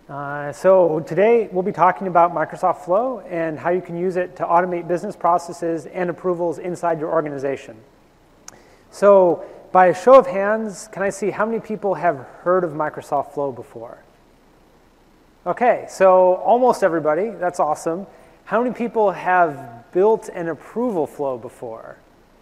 So today we'll be talking about Microsoft Flow and how you can use it to automate business processes and approvals inside your organization. So by a show of hands, can I see how many people have heard of Microsoft Flow before? Okay, so almost everybody. That's awesome. How many people have built an approval flow before?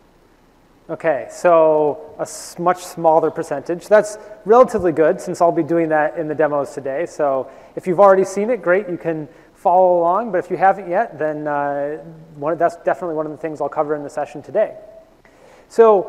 Okay, so a much smaller percentage. That's relatively good since I'll be doing that in the demos today. So if you've already seen it, great, you can follow along. But if you haven't yet, then that's definitely one of the things I'll cover in the session today. So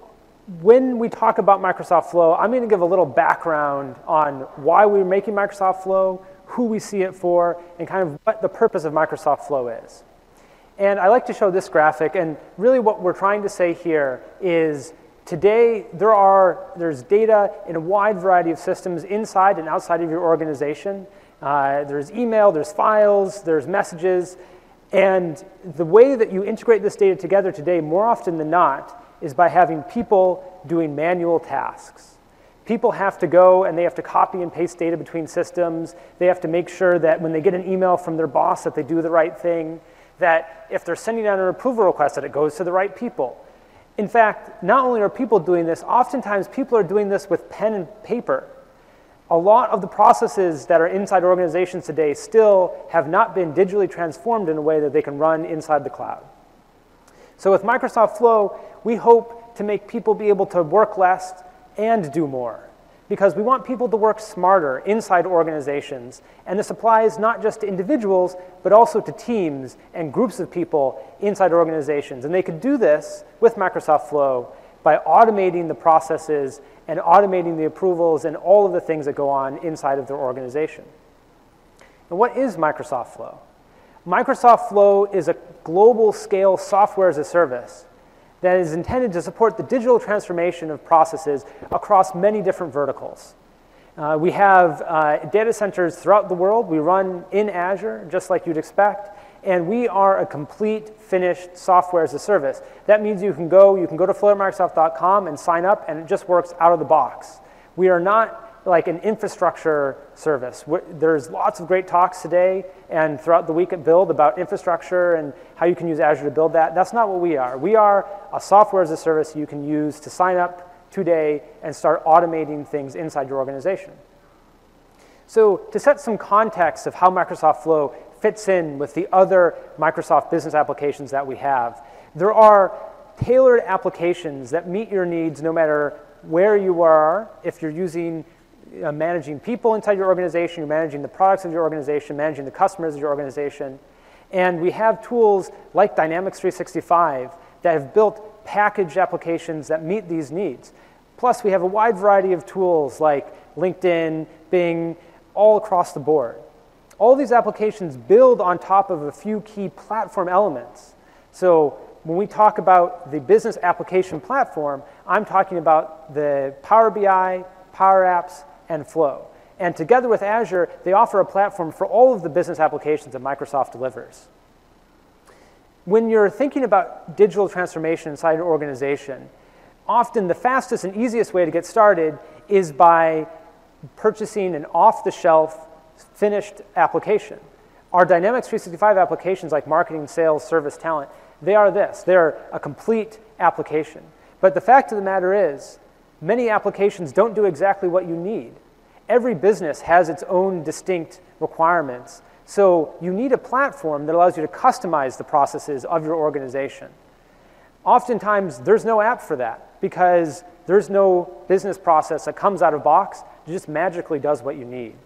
when we talk about Microsoft Flow, I'm going to give a little background on why we're making Microsoft Flow, who we see it for, and kind of what the purpose of Microsoft Flow is. And I like to show this graphic, and really what we're trying to say here is today there's data in a wide variety of systems inside and outside of your organization. There's email, there's files, there's messages, and the way that you integrate this data together today, more often than not, is by having people doing manual tasks. People have to go and they have to copy and paste data between systems. They have to make sure that when they get an email from their boss that they do the right thing, that if they're sending out an approval request that it goes to the right people. In fact, not only are people doing this, oftentimes people are doing this with pen and paper. A lot of the processes that are inside organizations today still have not been digitally transformed in a way that they can run inside the cloud. So with Microsoft Flow, we hope to make people be able to work less and do more, because we want people to work smarter inside organizations. And this applies not just to individuals, but also to teams and groups of people inside organizations. And they could do this with Microsoft Flow by automating the processes and automating the approvals and all of the things that go on inside of their organization. And what is Microsoft Flow? Microsoft Flow is a global scale software as a service that is intended to support the digital transformation of processes across many different verticals. We have data centers throughout the world. We run in Azure, just like you'd expect, and we are a complete, finished software as a service. That means you can go to flow@microsoft.com and sign up, and it just works out of the box. We are not like an infrastructure service. There's lots of great talks today and throughout the week at Build about infrastructure and how you can use Azure to build that. That's not what we are. We are a software as a service you can use to sign up today and start automating things inside your organization. So to set some context of how Microsoft Flow fits in with the other Microsoft business applications that we have, there are tailored applications that meet your needs no matter where you are. If you're managing people inside your organization, you're managing the products of your organization, managing the customers of your organization. And we have tools like Dynamics 365 that have built packaged applications that meet these needs. Plus, we have a wide variety of tools like LinkedIn, Bing, all across the board. All these applications build on top of a few key platform elements. So when we talk about the business application platform, I'm talking about the Power BI, Power Apps, and Flow. And together with Azure, they offer a platform for all of the business applications that Microsoft delivers. When you're thinking about digital transformation inside your organization, often the fastest and easiest way to get started is by purchasing an off-the-shelf finished application. Our Dynamics 365 applications like marketing, sales, service, talent, they are this. They're a complete application. But the fact of the matter is, many applications don't do exactly what you need. Every business has its own distinct requirements. So you need a platform that allows you to customize the processes of your organization. Oftentimes, there's no app for that because there's no business process that comes out of box. It just magically does what you need.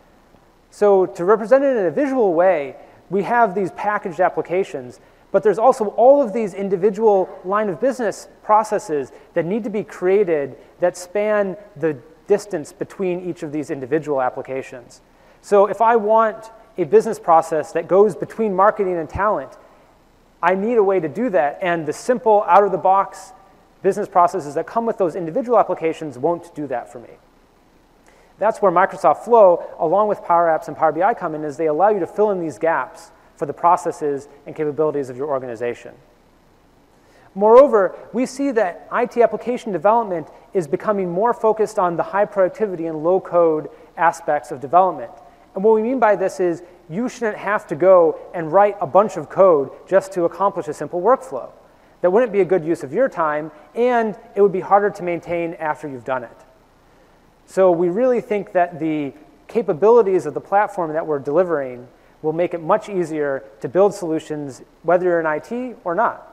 So to represent it in a visual way, we have these packaged applications, but there's also all of these individual line of business processes that need to be created that span the distance between each of these individual applications. So if I want a business process that goes between marketing and talent, I need a way to do that, and the simple, out-of-the-box business processes that come with those individual applications won't do that for me. That's where Microsoft Flow, along with Power Apps and Power BI come in, is they allow you to fill in these gaps for the processes and capabilities of your organization. Moreover, we see that IT application development is becoming more focused on the high productivity and low code aspects of development. And what we mean by this is you shouldn't have to go and write a bunch of code just to accomplish a simple workflow. That wouldn't be a good use of your time, and it would be harder to maintain after you've done it. So we really think that the capabilities of the platform that we're delivering will make it much easier to build solutions, whether you're in IT or not.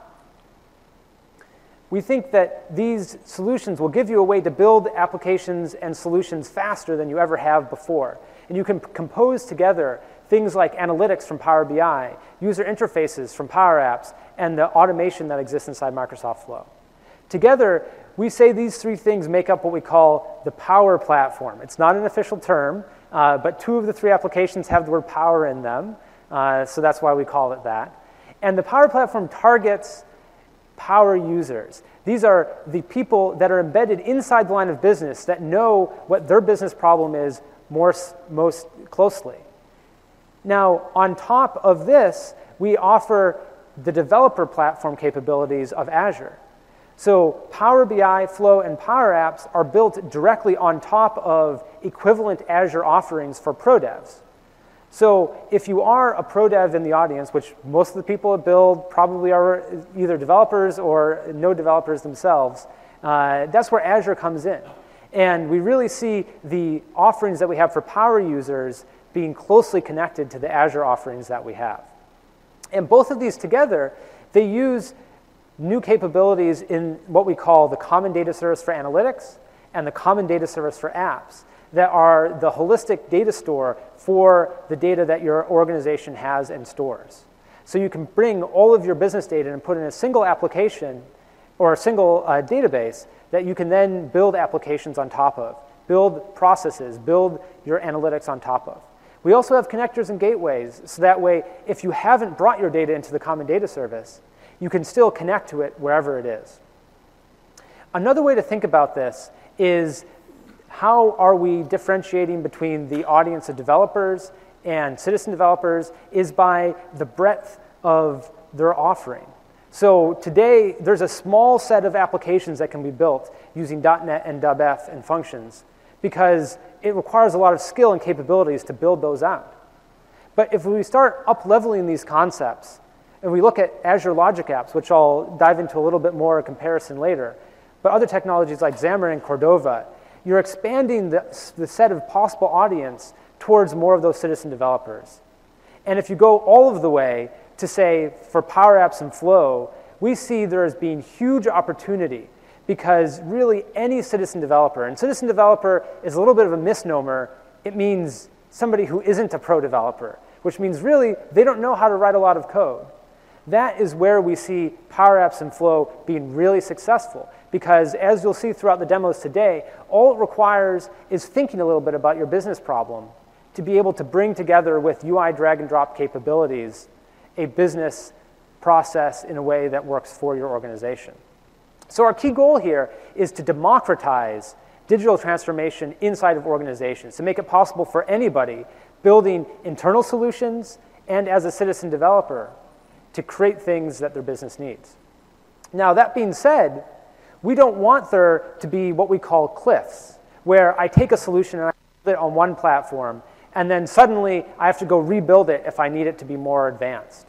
We think that these solutions will give you a way to build applications and solutions faster than you ever have before. And you can compose together things like analytics from Power BI, user interfaces from Power Apps, and the automation that exists inside Microsoft Flow. Together, we say these three things make up what we call the Power Platform. It's not an official term, but 2 of the 3 applications have the word power in them, so that's why we call it that. And the Power Platform targets power users. These are the people that are embedded inside the line of business that know what their business problem is most closely. Now, on top of this, we offer the developer platform capabilities of Azure. So Power BI, Flow, and Power Apps are built directly on top of equivalent Azure offerings for pro devs. So if you are a pro dev in the audience, which most of the people at Build probably are either developers or no developers themselves, that's where Azure comes in. And we really see the offerings that we have for power users being closely connected to the Azure offerings that we have. And both of these together, they use new capabilities in what we call the Common Data Service for Analytics and the Common Data Service for Apps that are the holistic data store for the data that your organization has and stores. So you can bring all of your business data and put in a single application or a single database that you can then build applications on top of, build processes, build your analytics on top of. We also have connectors and gateways, so that way, if you haven't brought your data into the Common Data Service, you can still connect to it wherever it is. Another way to think about this is how are we differentiating between the audience of developers and citizen developers is by the breadth of their offering. So today, there's a small set of applications that can be built using .NET and .NET and functions because it requires a lot of skill and capabilities to build those out. But if we start up-leveling these concepts, and we look at Azure Logic Apps, which I'll dive into a little bit more comparison later, but other technologies like Xamarin and Cordova, you're expanding the set of possible audience towards more of those citizen developers. And if you go all of the way to say, for Power Apps and Flow, we see there as being huge opportunity because really any citizen developer, and citizen developer is a little bit of a misnomer, it means somebody who isn't a pro developer, which means really they don't know how to write a lot of code. That is where we see Power Apps and Flow being really successful because as you'll see throughout the demos today, all it requires is thinking a little bit about your business problem to be able to bring together with UI drag and drop capabilities a business process in a way that works for your organization. So our key goal here is to democratize digital transformation inside of organizations, to make it possible for anybody building internal solutions and as a citizen developer to create things that their business needs. Now, that being said, we don't want there to be what we call cliffs, where I take a solution and I build it on one platform, and then suddenly I have to go rebuild it if I need it to be more advanced.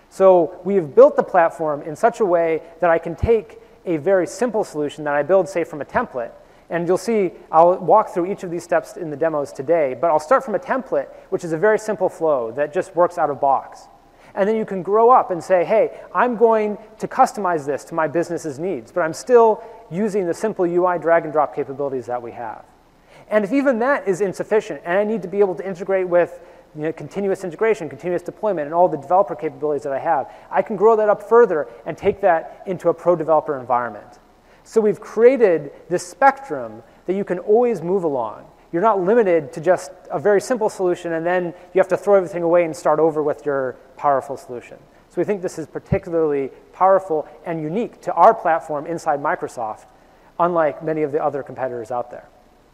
So we have built the platform in such a way that I can take a very simple solution that I build, say, from a template, and you'll see I'll walk through each of these steps in the demos today, but I'll start from a template, which is a very simple flow that just works out of box. And then you can grow up and say, hey, I'm going to customize this to my business's needs, but I'm still using the simple UI drag and drop capabilities that we have. And if even that is insufficient, and I need to be able to integrate with continuous integration, continuous deployment, and all the developer capabilities that I have, I can grow that up further and take that into a pro developer environment. So we've created this spectrum that you can always move along. You're not limited to just a very simple solution and then you have to throw everything away and start over with your powerful solution. So we think this is particularly powerful and unique to our platform inside Microsoft, unlike many of the other competitors out there.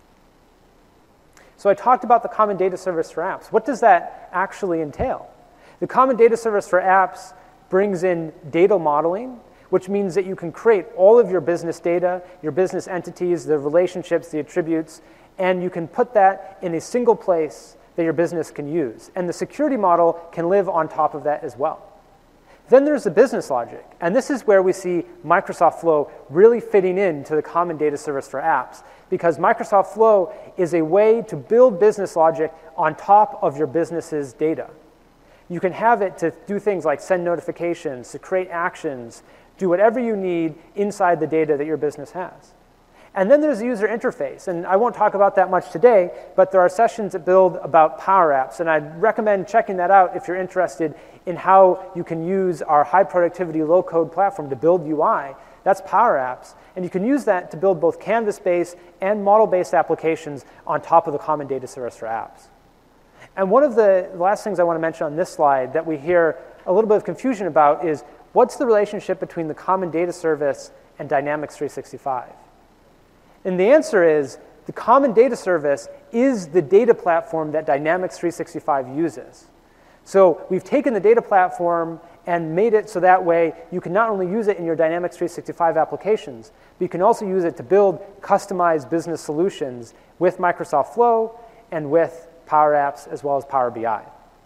So I talked about the Common Data Service for Apps. What does that actually entail? The Common Data Service for Apps brings in data modeling, which means that you can create all of your business data, your business entities, the relationships, the attributes, and you can put that in a single place that your business can use. And the security model can live on top of that as well. Then there's the business logic. And this is where we see Microsoft Flow really fitting into the common data service for apps, because Microsoft Flow is a way to build business logic on top of your business's data. You can have it to do things like send notifications, to create actions, do whatever you need inside the data that your business has. And then there's the user interface, and I won't talk about that much today, but there are sessions that build about Power Apps, and I'd recommend checking that out if you're interested in how you can use our high productivity, low code platform to build UI. That's Power Apps, and you can use that to build both canvas-based and model-based applications on top of the common data service for apps. And one of the last things I want to mention on this slide that we hear a little bit of confusion about is what's the relationship between the common data service and Dynamics 365? And the answer is the common data service is the data platform that Dynamics 365 uses. So we've taken the data platform and made it so that way you can not only use it in your Dynamics 365 applications, but you can also use it to build customized business solutions with Microsoft Flow and with Power Apps as well as Power BI.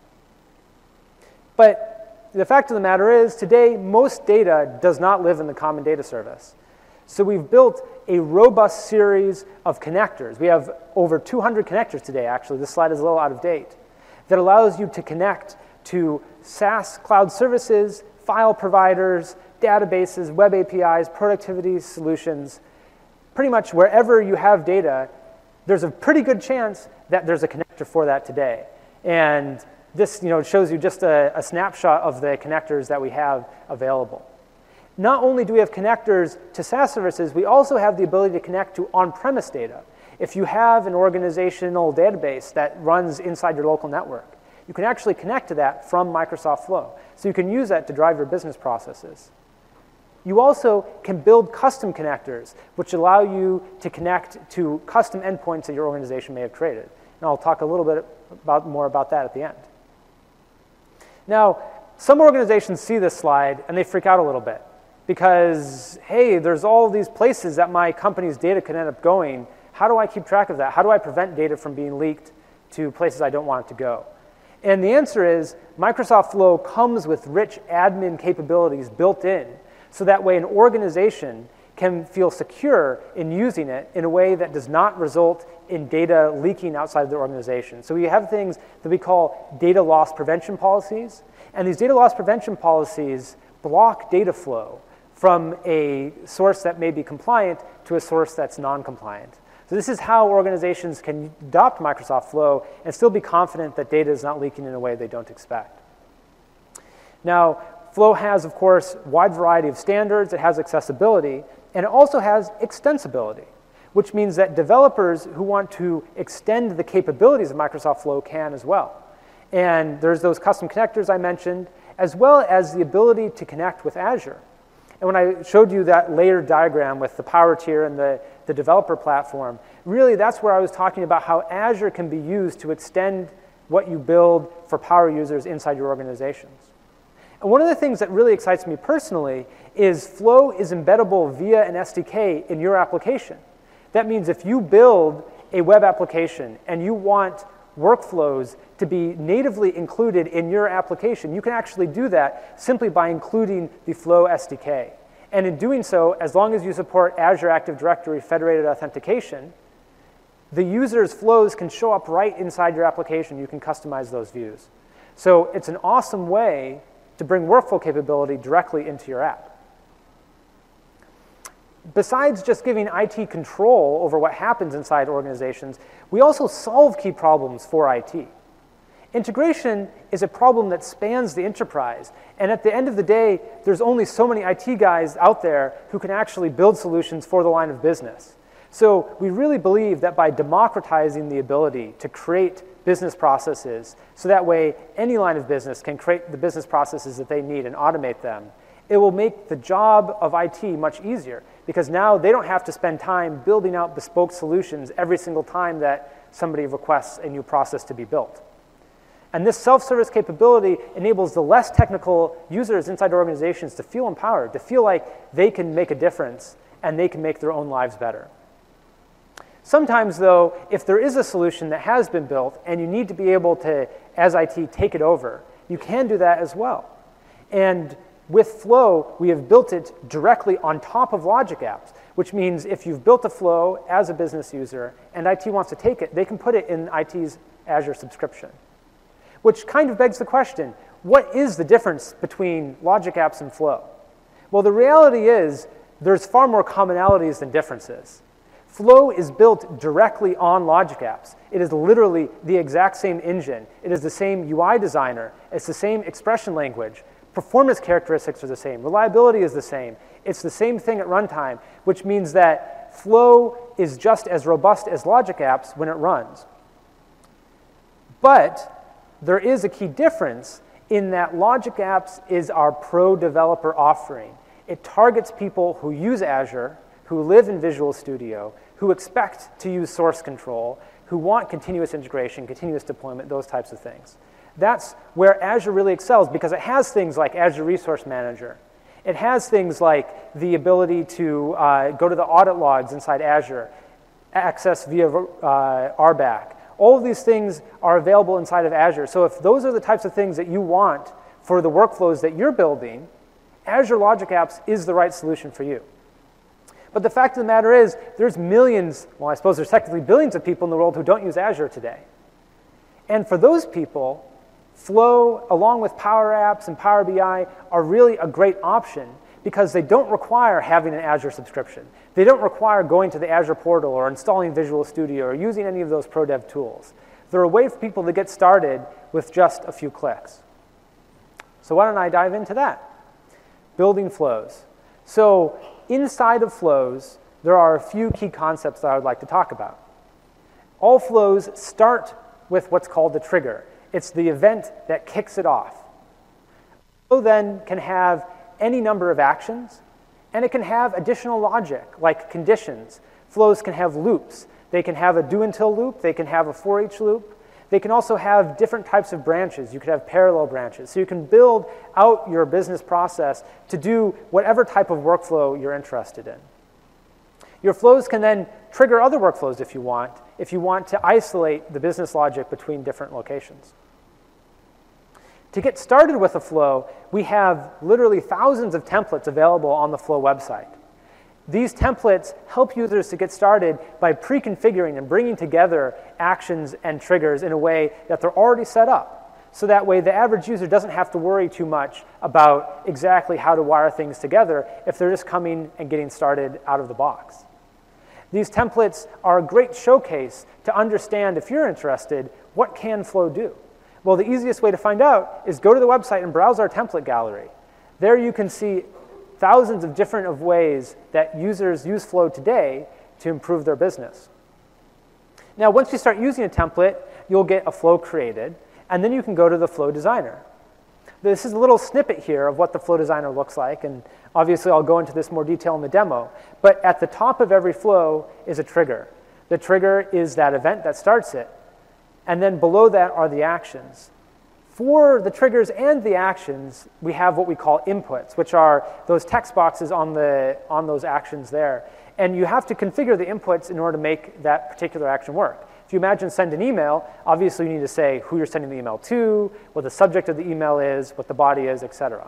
But the fact of the matter is, today, most data does not live in the common data service. So we've built a robust series of connectors. We have over 200 connectors today, actually. This slide is a little out of date. That allows you to connect to SaaS cloud services, file providers, databases, web APIs, productivity solutions. Pretty much wherever you have data, there's a pretty good chance that there's a connector for that today. And this shows you just a snapshot of the connectors that we have available. Not only do we have connectors to SaaS services, we also have the ability to connect to on-premise data. If you have an organizational database that runs inside your local network, you can actually connect to that from Microsoft Flow. So you can use that to drive your business processes. You also can build custom connectors, which allow you to connect to custom endpoints that your organization may have created. And I'll talk a little bit more about that at the end. Now, some organizations see this slide and they freak out a little bit because, hey, there's all these places that my company's data can end up going. How do I keep track of that? How do I prevent data from being leaked to places I don't want it to go? And the answer is Microsoft Flow comes with rich admin capabilities built in, so that way an organization can feel secure in using it in a way that does not result in data leaking outside of the organization. So we have things that we call data loss prevention policies, and these data loss prevention policies block data flow from a source that may be compliant to a source that's non-compliant. So this is how organizations can adopt Microsoft Flow and still be confident that data is not leaking in a way they don't expect. Now, Flow has, of course, a wide variety of standards. It has accessibility, and it also has extensibility, which means that developers who want to extend the capabilities of Microsoft Flow can as well. And there's those custom connectors I mentioned, as well as the ability to connect with Azure. And when I showed you that layered diagram with the Power Tier and the developer platform, really that's where I was talking about how Azure can be used to extend what you build for Power users inside your organizations. And one of the things that really excites me personally is Flow is embeddable via an SDK in your application. That means if you build a web application and you want workflows to be natively included in your application, you can actually do that simply by including the Flow SDK. And in doing so, as long as you support Azure Active Directory federated authentication, the user's flows can show up right inside your application. You can customize those views. So it's an awesome way to bring workflow capability directly into your app. Besides just giving IT control over what happens inside organizations, we also solve key problems for IT. Integration is a problem that spans the enterprise, and at the end of the day, there's only so many IT guys out there who can actually build solutions for the line of business. So we really believe that by democratizing the ability to create business processes, so that way any line of business can create the business processes that they need and automate them, it will make the job of IT much easier, because now they don't have to spend time building out bespoke solutions every single time that somebody requests a new process to be built. And this self-service capability enables the less technical users inside organizations to feel empowered, to feel like they can make a difference and they can make their own lives better. Sometimes, though, if there is a solution that has been built and you need to be able to, as IT, take it over, you can do that as well. And with Flow, we have built it directly on top of Logic Apps, which means if you've built a Flow as a business user and IT wants to take it, they can put it in IT's Azure subscription. Which kind of begs the question, what is the difference between Logic Apps and Flow? Well, the reality is there's far more commonalities than differences. Flow is built directly on Logic Apps. It is literally the exact same engine. It is the same UI designer. It's the same expression language. Performance characteristics are the same. Reliability is the same. It's the same thing at runtime, which means that Flow is just as robust as Logic Apps when it runs. But there is a key difference in that Logic Apps is our pro developer offering. It targets people who use Azure, who live in Visual Studio, who expect to use source control, who want continuous integration, continuous deployment, those types of things. That's where Azure really excels because it has things like Azure Resource Manager. It has things like the ability to go to the audit logs inside Azure, access via RBAC. All of these things are available inside of Azure. So if those are the types of things that you want for the workflows that you're building, Azure Logic Apps is the right solution for you. But the fact of the matter is, there's millions, well, I suppose there's technically billions of people in the world who don't use Azure today. And for those people, Flow, along with Power Apps and Power BI, are really a great option because they don't require having an Azure subscription. They don't require going to the Azure portal or installing Visual Studio or using any of those pro dev tools. They're a way for people to get started with just a few clicks. So why don't I dive into that? Building flows. So inside of flows, there are a few key concepts that I would like to talk about. All flows start with what's called the trigger. It's the event that kicks it off. Flow then can have any number of actions, and it can have additional logic, like conditions. Flows can have loops. They can have a do until loop. They can have a for each loop. They can also have different types of branches. You could have parallel branches. So you can build out your business process to do whatever type of workflow you're interested in. Your flows can then trigger other workflows if you want to isolate the business logic between different locations. To get started with a flow, we have literally thousands of templates available on the Flow website. These templates help users to get started by pre-configuring and bringing together actions and triggers in a way that they're already set up. So that way the average user doesn't have to worry too much about exactly how to wire things together if they're just coming and getting started out of the box. These templates are a great showcase to understand, if you're interested, what can Flow do? Well, the easiest way to find out is go to the website and browse our template gallery. There you can see thousands of different ways that users use Flow today to improve their business. Now, once you start using a template, you'll get a flow created, and then you can go to the Flow Designer. This is a little snippet here of what the Flow Designer looks like, and obviously I'll go into this more detail in the demo. But at the top of every flow is a trigger. The trigger is that event that starts it, and then below that are the actions. For the triggers and the actions, we have what we call inputs, which are those text boxes on those actions there. And you have to configure the inputs in order to make that particular action work. If you imagine send an email, obviously you need to say who you're sending the email to, what the subject of the email is, what the body is, etc.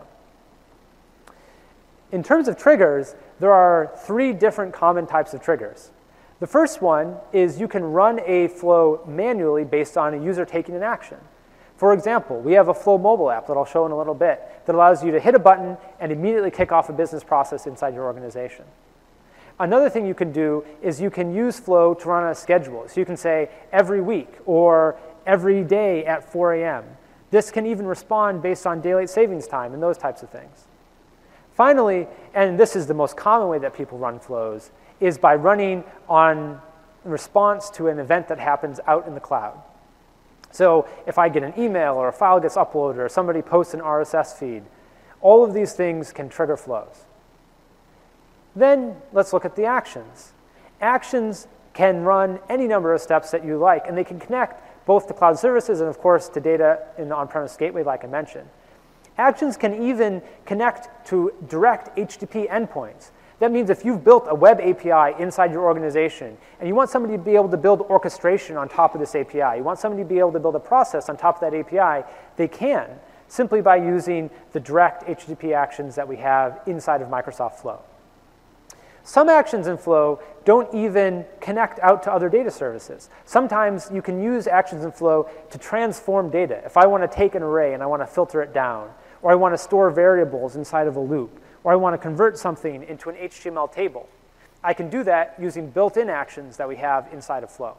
In terms of triggers, there are 3 different common types of triggers. The first one is you can run a flow manually based on a user taking an action. For example, we have a Flow mobile app that I'll show in a little bit that allows you to hit a button and immediately kick off a business process inside your organization. Another thing you can do is you can use Flow to run on a schedule. So you can say every week or every day at 4 a.m. This can even respond based on daylight savings time and those types of things. Finally, and this is the most common way that people run flows, is by running on response to an event that happens out in the cloud. So if I get an email or a file gets uploaded or somebody posts an RSS feed, all of these things can trigger flows. Then let's look at the actions. Actions can run any number of steps that you like, and they can connect both to cloud services and, of course, to data in the on-premise gateway like I mentioned. Actions can even connect to direct HTTP endpoints. That means if you've built a web API inside your organization and you want somebody to be able to build orchestration on top of this API, you want somebody to be able to build a process on top of that API, they can, simply by using the direct HTTP actions that we have inside of Microsoft Flow. Some actions in Flow don't even connect out to other data services. Sometimes you can use actions in Flow to transform data. If I want to take an array and I want to filter it down, or I want to store variables inside of a loop, or I want to convert something into an HTML table, I can do that using built-in actions that we have inside of Flow.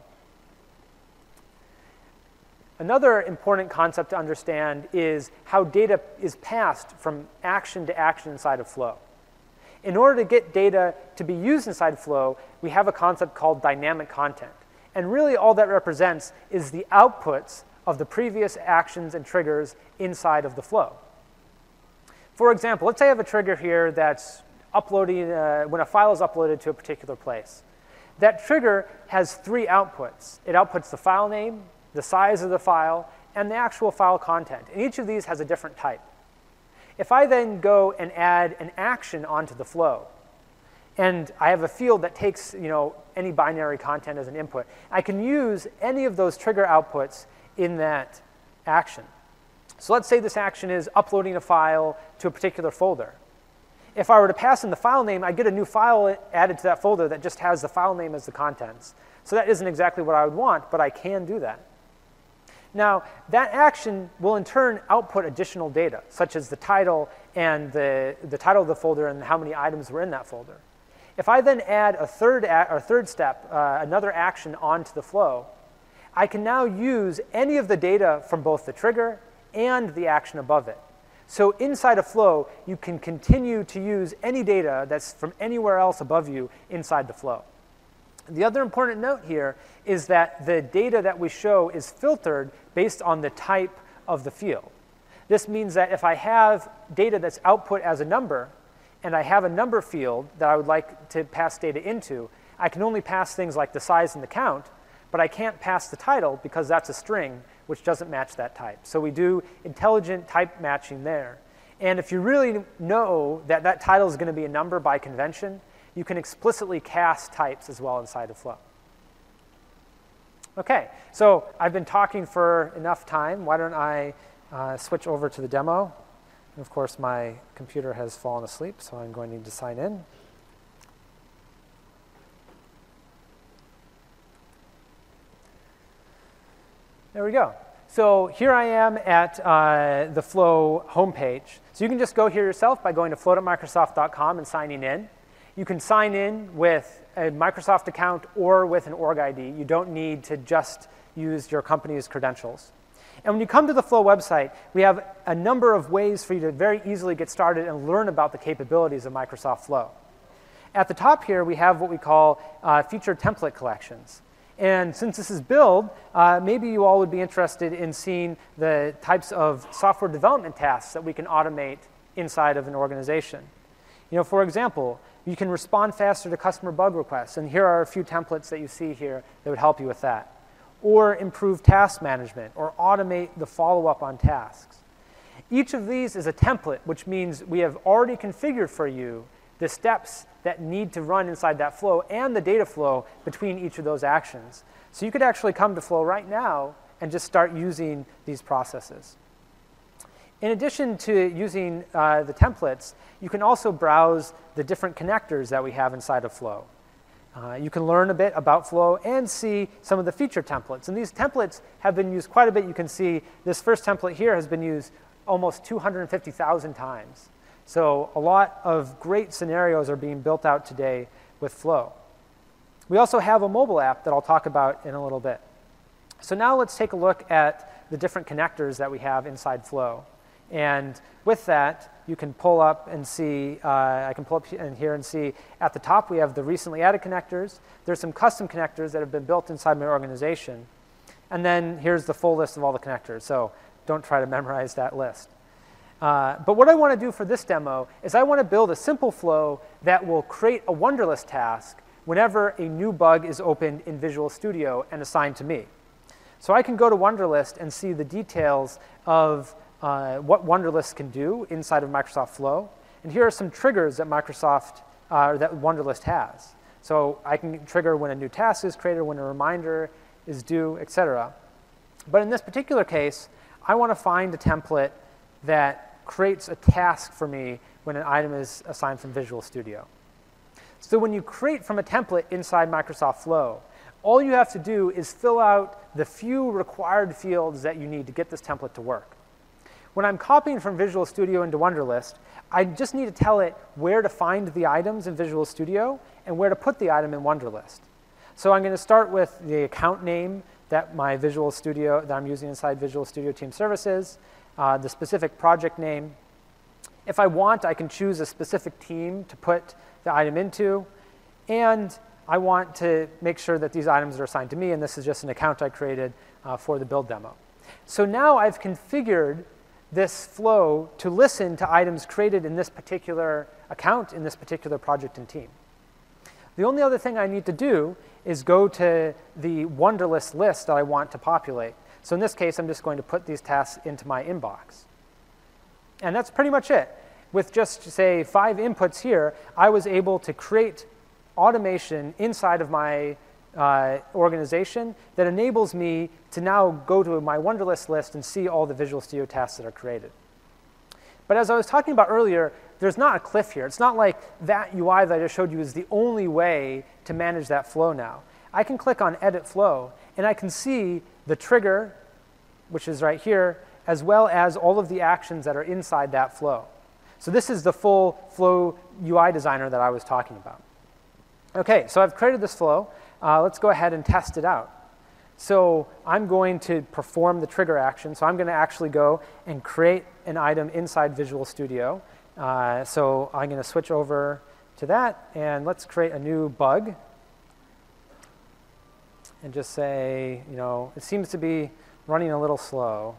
Another important concept to understand is how data is passed from action to action inside of Flow. In order to get data to be used inside Flow, we have a concept called dynamic content. And really all that represents is the outputs of the previous actions and triggers inside of the flow. For example, let's say I have a trigger here that's uploading, when a file is uploaded to a particular place. That trigger has three outputs. It outputs the file name, the size of the file, and the actual file content. And each of these has a different type. If I then go and add an action onto the flow, and I have a field that takes any binary content as an input, I can use any of those trigger outputs in that action. So let's say this action is uploading a file to a particular folder. If I were to pass in the file name, I get a new file added to that folder that just has the file name as the contents. So that isn't exactly what I would want, but I can do that. Now, that action will in turn output additional data, such as the title and the title of the folder and how many items were in that folder. If I then add a third step, another action onto the flow, I can now use any of the data from both the trigger and the action above it. So inside a flow, you can continue to use any data that's from anywhere else above you inside the flow. The other important note here is that the data that we show is filtered based on the type of the field. This means that if I have data that's output as a number, and I have a number field that I would like to pass data into, I can only pass things like the size and the count, but I can't pass the title because that's a string, which doesn't match that type. So we do intelligent type matching there. And if you really know that that title is going to be a number by convention, you can explicitly cast types as well inside of Flow. OK, so I've been talking for enough time. Why don't I switch over to the demo? And of course, my computer has fallen asleep, so I'm going to need to sign in. There we go. So here I am at the Flow homepage. So you can just go here yourself by going to flow.microsoft.com and signing in. You can sign in with a Microsoft account or with an org ID. You don't need to just use your company's credentials. And when you come to the Flow website, we have a number of ways for you to very easily get started and learn about the capabilities of Microsoft Flow. At the top here, we have what we call featured template collections. And since this is Build, maybe you all would be interested in seeing the types of software development tasks that we can automate inside of an organization. For example, you can respond faster to customer bug requests. And here are a few templates that you see here that would help you with that. Or improve task management, or automate the follow-up on tasks. Each of these is a template, which means we have already configured for you the steps that need to run inside that flow and the data flow between each of those actions. So you could actually come to Flow right now and just start using these processes. In addition to using the templates, you can also browse the different connectors that we have inside of Flow. You can learn a bit about Flow and see some of the feature templates. And these templates have been used quite a bit. You can see this first template here has been used almost 250,000 times. So a lot of great scenarios are being built out today with Flow. We also have a mobile app that I'll talk about in a little bit. So now let's take a look at the different connectors that we have inside Flow. And with that, you can pull up and see, I can pull up in here and see at the top we have the recently added connectors. There's some custom connectors that have been built inside my organization. And then here's the full list of all the connectors. So don't try to memorize that list. But what I want to do for this demo is I want to build a simple flow that will create a Wunderlist task whenever a new bug is opened in Visual Studio and assigned to me. So I can go to Wunderlist and see the details of what Wunderlist can do inside of Microsoft Flow. And here are some triggers that Microsoft that Wunderlist has. So I can trigger when a new task is created, when a reminder is due, etc. But in this particular case, I want to find a template that creates a task for me when an item is assigned from Visual Studio. So when you create from a template inside Microsoft Flow, all you have to do is fill out the few required fields that you need to get this template to work. When I'm copying from Visual Studio into Wunderlist, I just need to tell it where to find the items in Visual Studio and where to put the item in Wunderlist. So I'm going to start with the account name that my Visual Studio, that I'm using inside Visual Studio Team Services, the specific project name. If I want, I can choose a specific team to put the item into, and I want to make sure that these items are assigned to me, and this is just an account I created for the build demo. So now I've configured this flow to listen to items created in this particular account, in this particular project and team. The only other thing I need to do is go to the Wunderlist list that I want to populate. So in this case, I'm just going to put these tasks into my inbox. And that's pretty much it. With just, say, 5 inputs here, I was able to create automation inside of my organization that enables me to now go to my Wunderlist list and see all the Visual Studio tasks that are created. But as I was talking about earlier, there's not a cliff here. It's not like that UI that I just showed you is the only way to manage that flow now. I can click on Edit Flow, and I can see the trigger, which is right here, as well as all of the actions that are inside that flow. So this is the full Flow UI designer that I was talking about. OK, so I've created this flow. Let's go ahead and test it out. So I'm going to perform the trigger action. So I'm going to actually go and create an item inside Visual Studio. So I'm going to switch over to that, and let's create a new bug. And just say, you know, it seems to be running a little slow.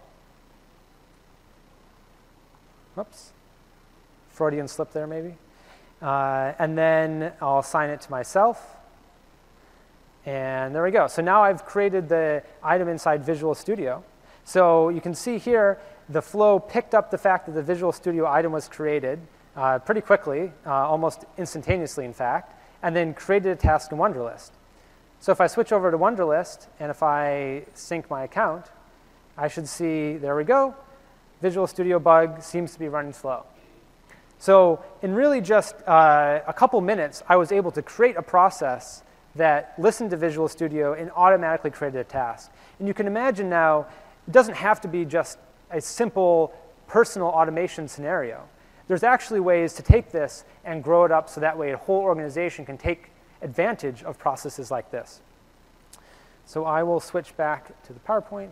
Whoops. Freudian slip there, maybe. And then I'll assign it to myself. And there we go. So now I've created the item inside Visual Studio. So you can see here, the flow picked up the fact that the Visual Studio item was created pretty quickly, almost instantaneously, in fact, and then created a task in Wunderlist. So if I switch over to Wunderlist, and if I sync my account, I should see, there we go, Visual Studio bug seems to be running slow. So in really just a couple minutes, I was able to create a process that listened to Visual Studio and automatically created a task. And you can imagine now, it doesn't have to be just a simple personal automation scenario. There's actually ways to take this and grow it up so that way a whole organization can take advantage of processes like this. So I will switch back to the PowerPoint.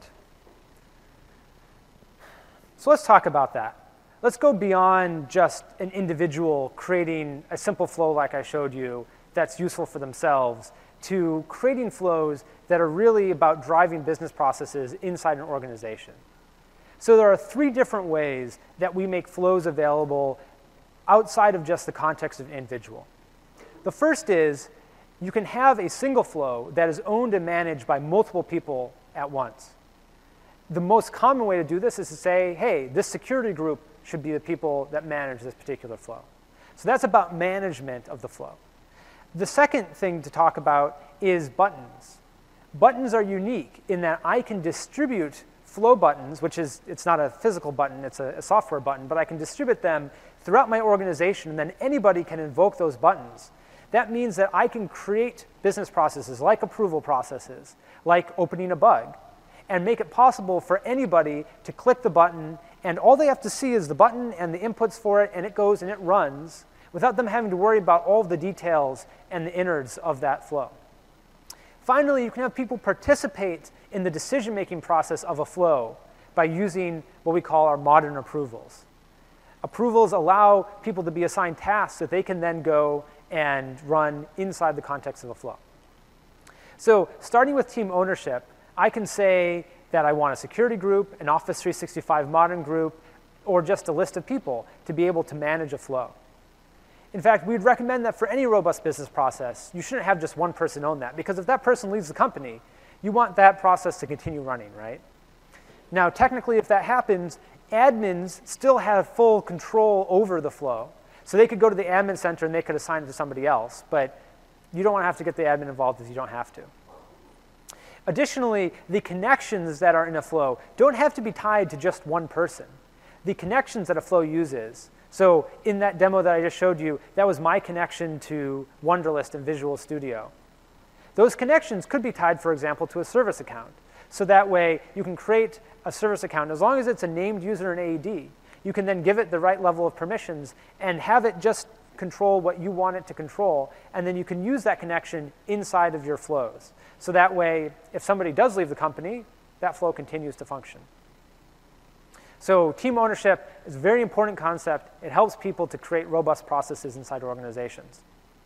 So let's talk about that. Let's go beyond just an individual creating a simple flow like I showed you that's useful for themselves to creating flows that are really about driving business processes inside an organization. So there are 3 different ways that we make flows available outside of just the context of an individual. The first is you can have a single flow that is owned and managed by multiple people at once. The most common way to do this is to say, hey, this security group should be the people that manage this particular flow. So that's about management of the flow. The second thing to talk about is buttons. Buttons are unique in that I can distribute flow buttons, which is, it's not a physical button, it's a software button, but I can distribute them throughout my organization, and then anybody can invoke those buttons. That means that I can create business processes like approval processes, like opening a bug, and make it possible for anybody to click the button, and all they have to see is the button and the inputs for it, and it goes and it runs without them having to worry about all the details and the innards of that flow. Finally, you can have people participate in the decision-making process of a flow by using what we call our modern approvals. Approvals allow people to be assigned tasks that they can then go and run inside the context of a flow. So starting with team ownership, I can say that I want a security group, an Office 365 modern group, or just a list of people to be able to manage a flow. In fact, we'd recommend that for any robust business process, you shouldn't have just one person own that, because if that person leaves the company, you want that process to continue running, right? Now, technically, if that happens, admins still have full control over the flow. So they could go to the admin center and they could assign it to somebody else, but you don't want to have to get the admin involved if you don't have to. Additionally, the connections that are in a flow don't have to be tied to just one person. The connections that a flow uses, so in that demo that I just showed you, that was my connection to Wunderlist and Visual Studio. Those connections could be tied, for example, to a service account. So that way, you can create a service account. As long as it's a named user in AED, you can then give it the right level of permissions and have it just control what you want it to control, and then you can use that connection inside of your flows. So that way, if somebody does leave the company, that flow continues to function. So team ownership is a very important concept. It helps people to create robust processes inside organizations.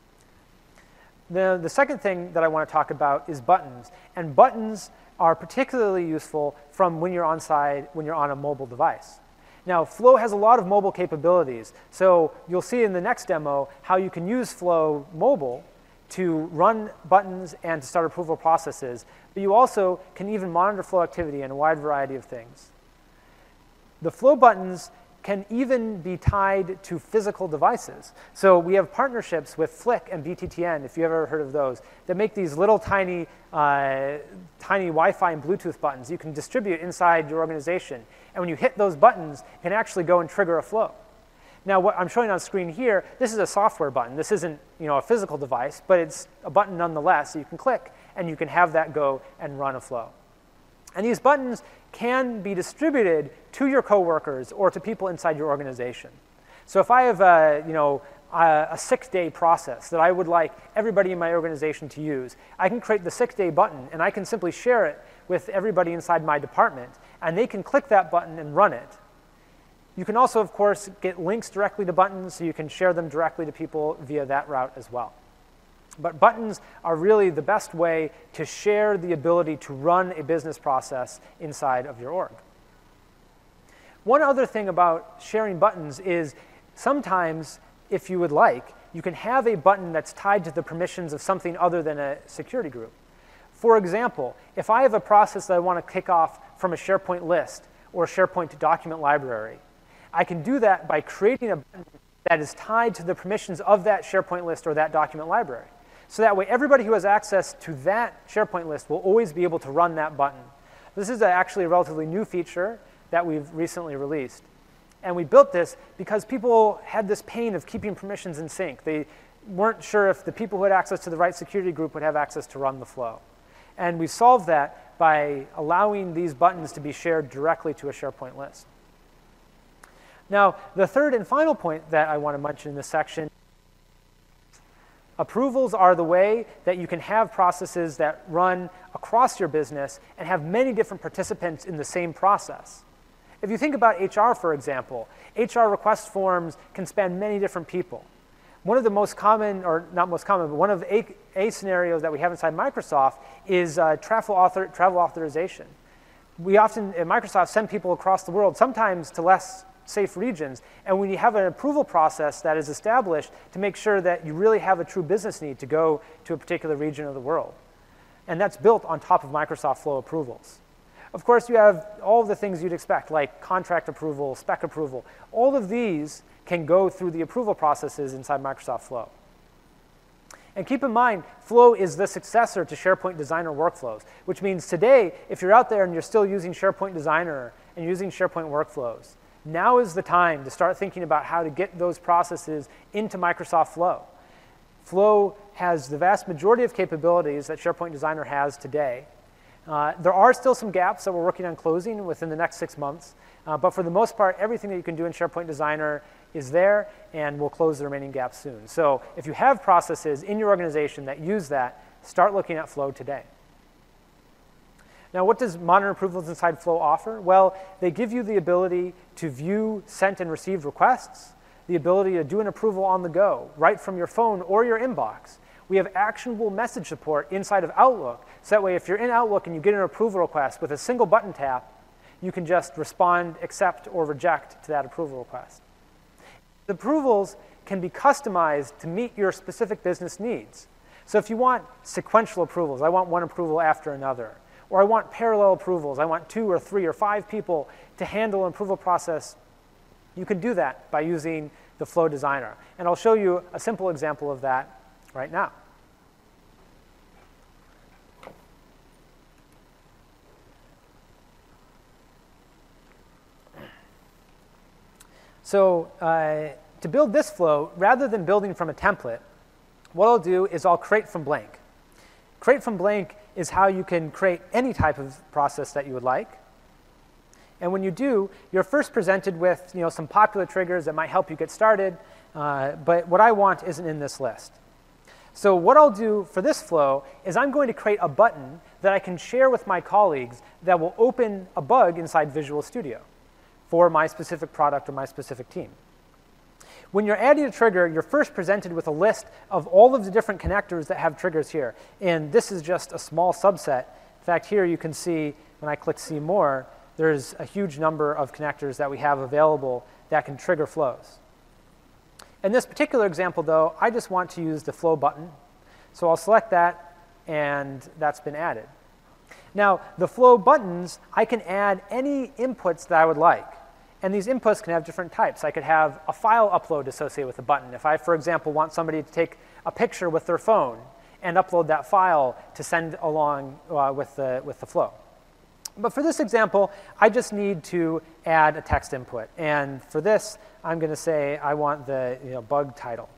The second thing that I want to talk about is buttons. And buttons are particularly useful from when you're on a mobile device. Now, Flow has a lot of mobile capabilities. So you'll see in the next demo how you can use Flow mobile to run buttons and to start approval processes. But you also can even monitor flow activity and a wide variety of things. The Flow buttons can even be tied to physical devices. So we have partnerships with Flick and BTTN, if you've ever heard of those, that make these little tiny Wi-Fi and Bluetooth buttons you can distribute inside your organization. And when you hit those buttons, you can actually go and trigger a flow. Now, what I'm showing on screen here, this is a software button. This isn't a physical device, but it's a button nonetheless. So you can click, and you can have that go and run a flow. And these buttons can be distributed to your coworkers or to people inside your organization. So if I have a 6-day process that I would like everybody in my organization to use, I can create the 6-day button, and I can simply share it with everybody inside my department, and they can click that button and run it. You can also, of course, get links directly to buttons, so you can share them directly to people via that route as well. But buttons are really the best way to share the ability to run a business process inside of your org. One other thing about sharing buttons is sometimes, if you would like, you can have a button that's tied to the permissions of something other than a security group. For example, if I have a process that I want to kick off from a SharePoint list or a SharePoint document library, I can do that by creating a button that is tied to the permissions of that SharePoint list or that document library. So that way, everybody who has access to that SharePoint list will always be able to run that button. This is actually a relatively new feature that we've recently released. And we built this because people had this pain of keeping permissions in sync. They weren't sure if the people who had access to the right security group would have access to run the flow. And we solved that by allowing these buttons to be shared directly to a SharePoint list. Now, the third and final point that I want to mention in this section, approvals are the way that you can have processes that run across your business and have many different participants in the same process. If you think about HR, for example, HR request forms can span many different people. One of the most common, or not most common, but one of a scenarios that we have inside Microsoft is travel authorization. We often, at Microsoft, send people across the world, sometimes to less safe regions. And when you have an approval process that is established to make sure that you really have a true business need to go to a particular region of the world. And that's built on top of Microsoft Flow approvals. Of course, you have all of the things you'd expect, like contract approval, spec approval. All of these can go through the approval processes inside Microsoft Flow. And keep in mind, Flow is the successor to SharePoint Designer workflows, which means today, if you're out there and you're still using SharePoint Designer and using SharePoint workflows, now is the time to start thinking about how to get those processes into Microsoft Flow. Flow has the vast majority of capabilities that SharePoint Designer has today. There are still some gaps that we're working on closing within the next 6 months. But for the most part, everything that you can do in SharePoint Designer is there, and we'll close the remaining gaps soon. So if you have processes in your organization that use that, start looking at Flow today. Now, what does modern approvals inside Flow offer? Well, they give you the ability to view sent and received requests, the ability to do an approval on the go, right from your phone or your inbox. We have actionable message support inside of Outlook, so that way if you're in Outlook and you get an approval request with a single button tap, you can just respond, accept, or reject to that approval request. The approvals can be customized to meet your specific business needs. So if you want sequential approvals, I want one approval after another, or I want parallel approvals, I want 2 or 3 or 5 people to handle an approval process, you can do that by using the Flow Designer. And I'll show you a simple example of that right now. So to build this flow, rather than building from a template, what I'll do is I'll create from blank. Create from blank is how you can create any type of process that you would like. And when you do, you're first presented with some popular triggers that might help you get started, but what I want isn't in this list. So what I'll do for this flow is I'm going to create a button that I can share with my colleagues that will open a bug inside Visual Studio for my specific product or my specific team. When you're adding a trigger, you're first presented with a list of all of the different connectors that have triggers here. And this is just a small subset. In fact, here you can see, when I click See More, there's a huge number of connectors that we have available that can trigger flows. In this particular example, though, I just want to use the Flow button. So I'll select that, and that's been added. Now, the Flow buttons, I can add any inputs that I would like. And these inputs can have different types. I could have a file upload associated with the button. If I, for example, want somebody to take a picture with their phone and upload that file to send along with the flow. But for this example, I just need to add a text input. And for this, I'm going to say I want the bug title.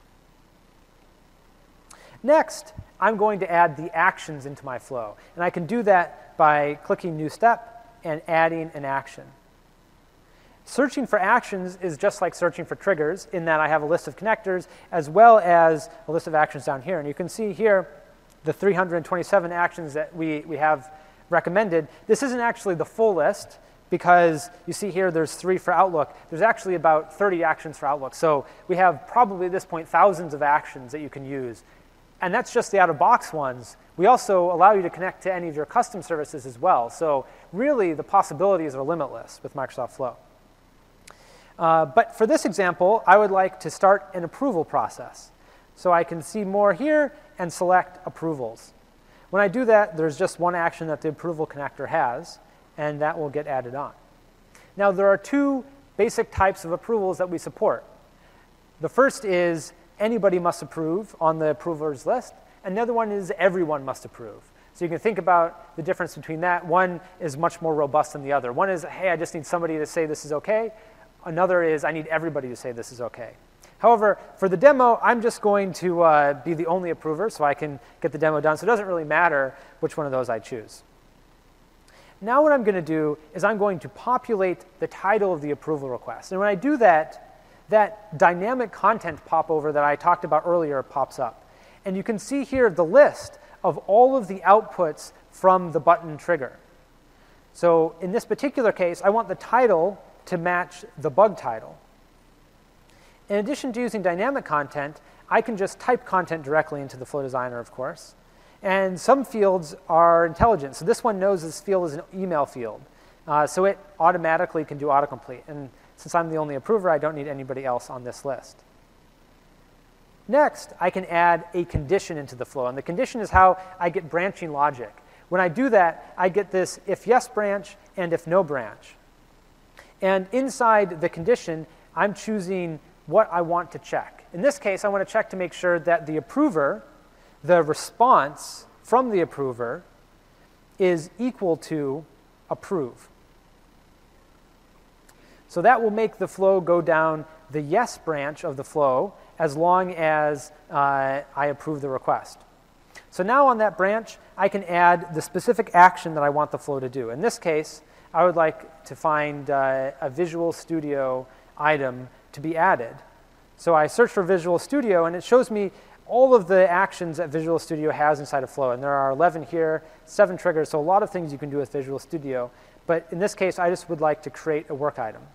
Next, I'm going to add the actions into my flow. And I can do that by clicking New Step and adding an action. Searching for actions is just like searching for triggers in that I have a list of connectors as well as a list of actions down here. And you can see here the 327 actions that we have recommended. This isn't actually the full list because you see here there's 3 for Outlook. There's actually about 30 actions for Outlook. So we have probably at this point thousands of actions that you can use. And that's just the out-of-box ones. We also allow you to connect to any of your custom services as well. So really the possibilities are limitless with Microsoft Flow. But for this example, I would like to start an approval process. So I can see more here and select approvals. When I do that, there's just one action that the approval connector has, and that will get added on. Now, there are 2 basic types of approvals that we support. The first is anybody must approve on the approvers list, and the other one is everyone must approve. So you can think about the difference between that. One is much more robust than the other. One is, hey, I just need somebody to say this is OK. Another is, I need everybody to say this is OK. However, for the demo, I'm just going to be the only approver so I can get the demo done. So it doesn't really matter which one of those I choose. Now what I'm going to do is I'm going to populate the title of the approval request. And when I do that, that dynamic content popover that I talked about earlier pops up. And you can see here the list of all of the outputs from the button trigger. So in this particular case, I want the title to match the bug title. In addition to using dynamic content, I can just type content directly into the Flow Designer, of course. And some fields are intelligent. So this one knows this field is an email field. So it automatically can do autocomplete. And since I'm the only approver, I don't need anybody else on this list. Next, I can add a condition into the flow. And the condition is how I get branching logic. When I do that, I get this if yes branch and if no branch. And inside the condition, I'm choosing what I want to check. In this case, I want to check to make sure that the approver, the response from the approver, is equal to approve. So that will make the flow go down the yes branch of the flow as long as I approve the request. So now on that branch, I can add the specific action that I want the flow to do. In this case, I would like to find a Visual Studio item to be added. So I search for Visual Studio, and it shows me all of the actions that Visual Studio has inside of Flow. And there are 11 here, 7 triggers, so a lot of things you can do with Visual Studio. But in this case, I just would like to create a work item.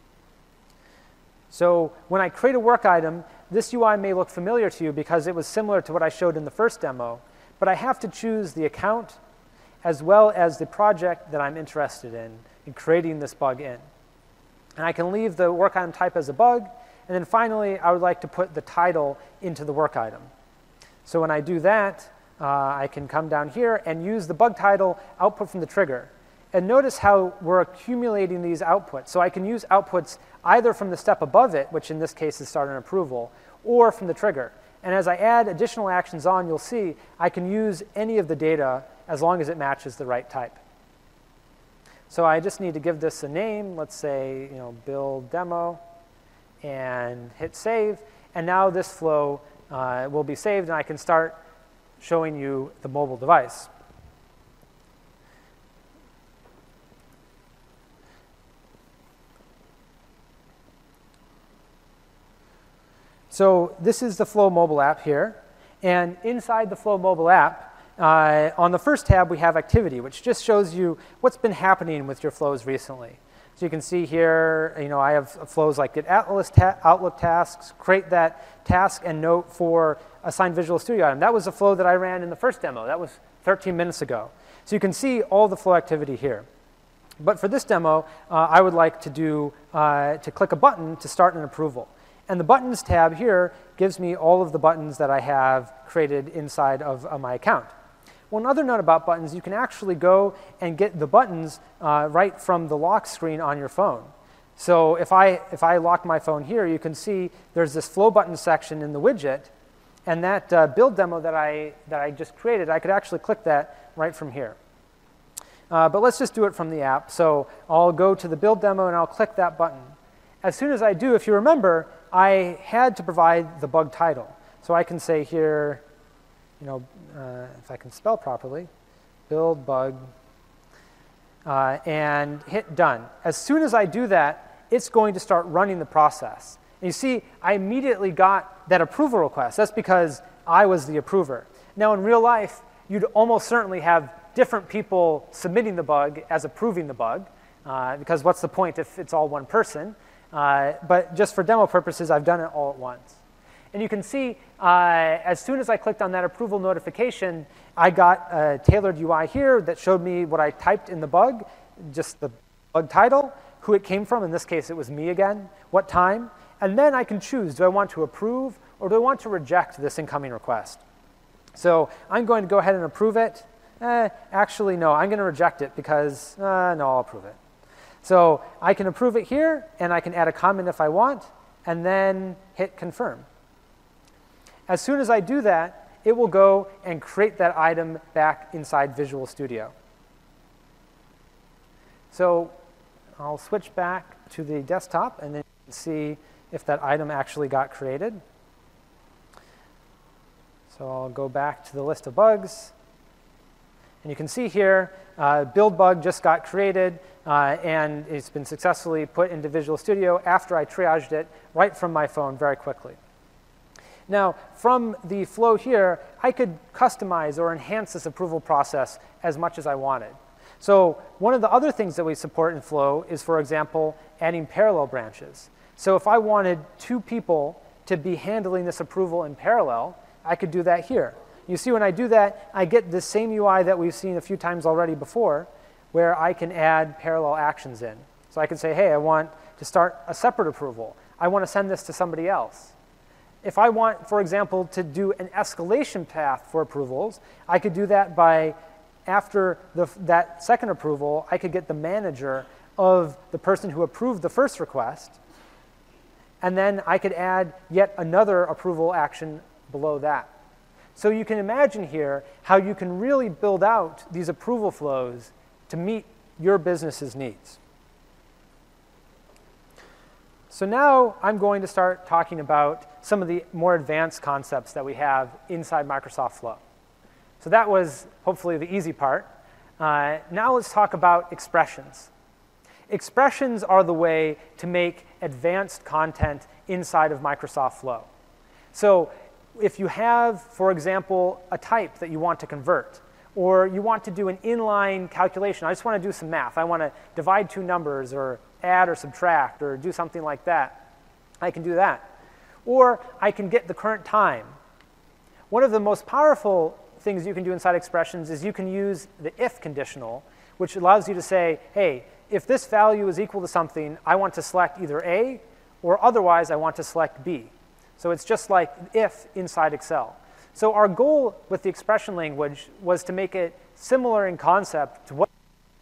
So when I create a work item, this UI may look familiar to you because it was similar to what I showed in the first demo. But I have to choose the account as well as the project that I'm interested in creating this bug in. And I can leave the work item type as a bug. And then finally, I would like to put the title into the work item. So when I do that, I can come down here and use the bug title output from the trigger. And notice how we're accumulating these outputs. So I can use outputs either from the step above it, which in this case is start an approval, or from the trigger. And as I add additional actions on, you'll see I can use any of the data as long as it matches the right type. So I just need to give this a name. Let's say, build demo, and hit save. And now this flow will be saved, and I can start showing you the mobile device. So this is the Flow mobile app here. And inside the Flow mobile app, on the first tab, we have activity, which just shows you what's been happening with your flows recently. So you can see here, I have flows like get Outlook tasks, create that task and note for assign Visual Studio item. That was a flow that I ran in the first demo. That was 13 minutes ago. So you can see all the flow activity here. But for this demo, I would like to click a button to start an approval. And the Buttons tab here gives me all of the buttons that I have created inside of my account. One other note about buttons, you can actually go and get the buttons right from the lock screen on your phone. So if I lock my phone here, you can see there's this Flow button section in the widget. And that build demo that I just created, I could actually click that right from here. But let's just do it from the app. So I'll go to the build demo, and I'll click that button. As soon as I do, if you remember, I had to provide the bug title. So I can say here, if I can spell properly, build bug, and hit done. As soon as I do that, it's going to start running the process. And you see, I immediately got that approval request. That's because I was the approver. Now, in real life, you'd almost certainly have different people submitting the bug as approving the bug, because what's the point if it's all one person? But just for demo purposes, I've done it all at once. And you can see, as soon as I clicked on that approval notification, I got a tailored UI here that showed me what I typed in the bug, just the bug title, who it came from. In this case, it was me again, what time. And then I can choose, do I want to approve, or do I want to reject this incoming request? So I'm going to go ahead and approve it. Actually, no, I'm going to reject it because, no, I'll approve it. So I can approve it here, and I can add a comment if I want, and then hit confirm. As soon as I do that, it will go and create that item back inside Visual Studio. So I'll switch back to the desktop, and then you can see if that item actually got created. So I'll go back to the list of bugs. And you can see here, build bug just got created, and it's been successfully put into Visual Studio after I triaged it right from my phone very quickly. Now, from the flow here, I could customize or enhance this approval process as much as I wanted. So one of the other things that we support in Flow is, for example, adding parallel branches. So if I wanted 2 people to be handling this approval in parallel, I could do that here. You see, when I do that, I get the same UI that we've seen a few times already before, where I can add parallel actions in. So I can say, hey, I want to start a separate approval. I want to send this to somebody else. If I want, for example, to do an escalation path for approvals, I could do that by, after that second approval, I could get the manager of the person who approved the first request, and then I could add yet another approval action below that. So you can imagine here how you can really build out these approval flows to meet your business's needs. So now I'm going to start talking about some of the more advanced concepts that we have inside Microsoft Flow. So that was hopefully the easy part. Now let's talk about expressions. Expressions are the way to make advanced content inside of Microsoft Flow. So if you have, for example, a type that you want to convert, or you want to do an inline calculation, I just want to do some math. I want to divide 2 numbers, or add or subtract, or do something like that. I can do that. Or I can get the current time. One of the most powerful things you can do inside expressions is you can use the if conditional, which allows you to say, hey, if this value is equal to something, I want to select either A, or otherwise I want to select B. So it's just like if inside Excel. So our goal with the expression language was to make it similar in concept to what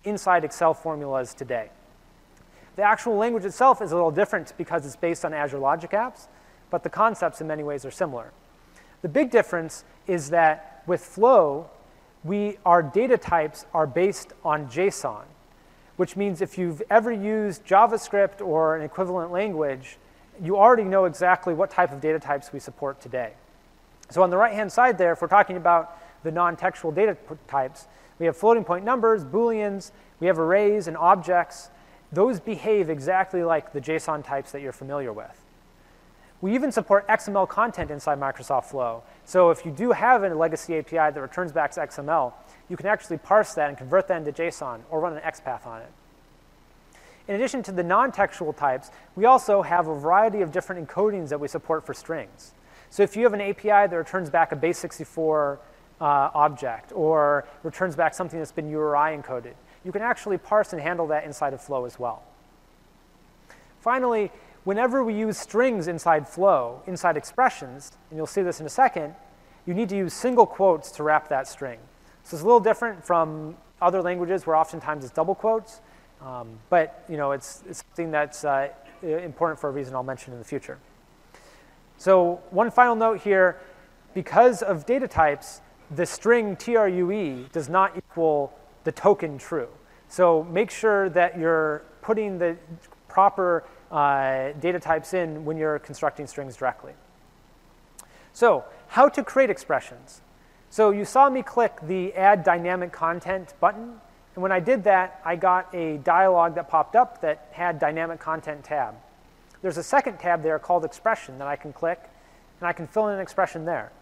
inside Excel formulas today. The actual language itself is a little different because it's based on Azure Logic Apps, but the concepts in many ways are similar. The big difference is that with Flow, our data types are based on JSON, which means if you've ever used JavaScript or an equivalent language, you already know exactly what type of data types we support today. So on the right-hand side there, if we're talking about the non-textual data types, we have floating point numbers, Booleans, we have arrays and objects. Those behave exactly like the JSON types that you're familiar with. We even support XML content inside Microsoft Flow. So if you do have a legacy API that returns back to XML, you can actually parse that and convert that into JSON or run an XPath on it. In addition to the non-textual types, we also have a variety of different encodings that we support for strings. So if you have an API that returns back a base64 object or returns back something that's been URI encoded, you can actually parse and handle that inside of Flow as well. Finally, whenever we use strings inside Flow, inside expressions, and you'll see this in a second, you need to use single quotes to wrap that string. So it's a little different from other languages where oftentimes it's double quotes, but it's something that's important for a reason I'll mention in the future. So one final note here, because of data types, the string true does not equal the token true. So make sure that you're putting the proper data types in when you're constructing strings directly. So how to create expressions. So you saw me click the Add Dynamic Content button. And when I did that, I got a dialog that popped up that had Dynamic Content tab. There's a second tab there called Expression that I can click, and I can fill in an expression there.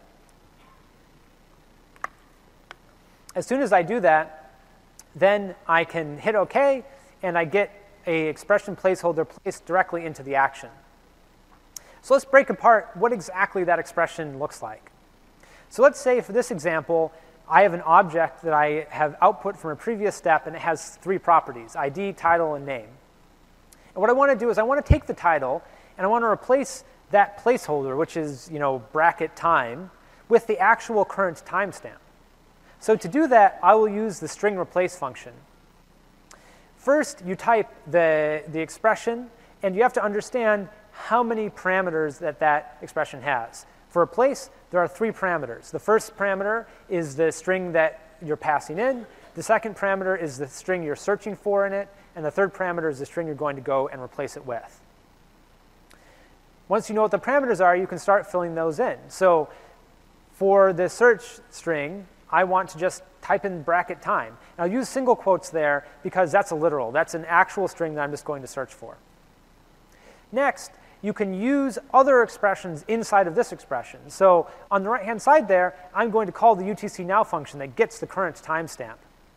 As soon as I do that, then I can hit OK, and I get an expression placeholder placed directly into the action. So let's break apart what exactly that expression looks like. So let's say for this example, I have an object that I have output from a previous step, and it has 3 properties, ID, title, and name. And what I want to do is I want to take the title, and I want to replace that placeholder, which is bracket time, with the actual current timestamp. So to do that, I will use the string replace function. First, you type the expression, and you have to understand how many parameters that expression has. For replace, there are 3 parameters. The first parameter is the string that you're passing in. The second parameter is the string you're searching for in it. And the third parameter is the string you're going to go and replace it with. Once you know what the parameters are, you can start filling those in. So for the search string, I want to just type in bracket time. And I'll use single quotes there because that's a literal. That's an actual string that I'm just going to search for. Next, you can use other expressions inside of this expression. So on the right-hand side there, I'm going to call the UTC-now function that gets the current timestamp.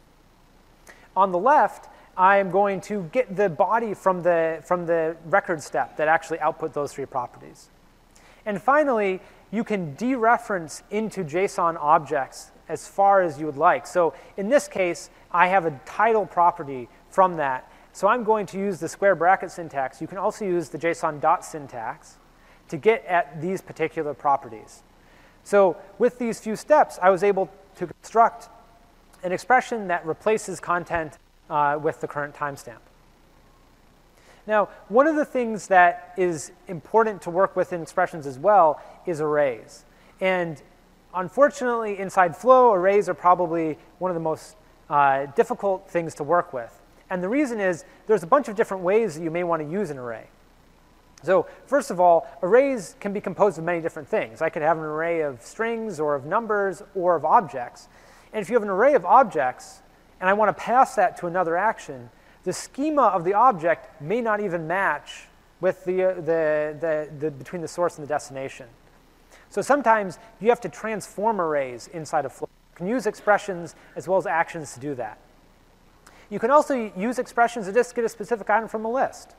On the left, I'm going to get the body from the record step that actually output those 3 properties. And finally, you can dereference into JSON objects as far as you would like. So in this case, I have a title property from that. So I'm going to use the square bracket syntax. You can also use the JSON dot syntax to get at these particular properties. So with these few steps, I was able to construct an expression that replaces content with the current timestamp. Now, one of the things that is important to work with in expressions as well is arrays. And unfortunately, inside Flow, arrays are probably one of the most difficult things to work with. And the reason is there's a bunch of different ways that you may want to use an array. So first of all, arrays can be composed of many different things. I could have an array of strings or of numbers or of objects. And if you have an array of objects, and I want to pass that to another action, the schema of the object may not even match with between the source and the destination. So sometimes you have to transform arrays inside of Flow. You can use expressions as well as actions to do that. You can also use expressions to just get a specific item from a list.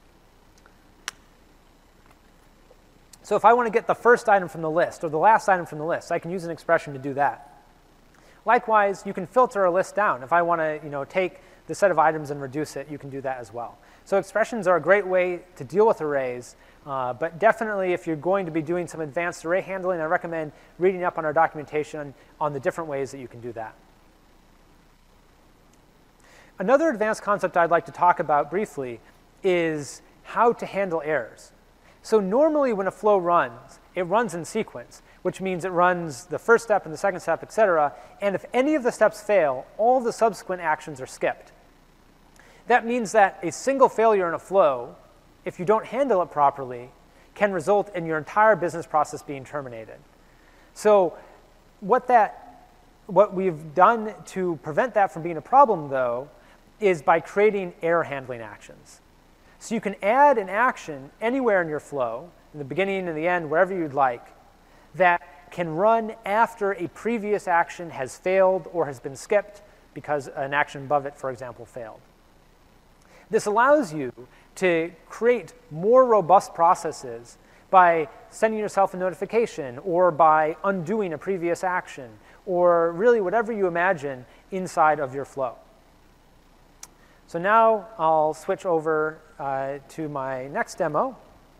So if I want to get the first item from the list or the last item from the list, I can use an expression to do that. Likewise, you can filter a list down. If I want to take the set of items and reduce it, you can do that as well. So expressions are a great way to deal with arrays, but definitely if you're going to be doing some advanced array handling, I recommend reading up on our documentation on the different ways that you can do that. Another advanced concept I'd like to talk about briefly is how to handle errors. So normally when a flow runs, it runs in sequence, which means it runs the first step and the second step, et cetera. And if any of the steps fail, all the subsequent actions are skipped. That means that a single failure in a flow, if you don't handle it properly, can result in your entire business process being terminated. So what we've done to prevent that from being a problem, though, is by creating error handling actions. So you can add an action anywhere in your flow, in the beginning and the end, wherever you'd like, that can run after a previous action has failed or has been skipped because an action above it, for example, failed. This allows you to create more robust processes by sending yourself a notification or by undoing a previous action or really whatever you imagine inside of your flow. So now I'll switch over to my next demo.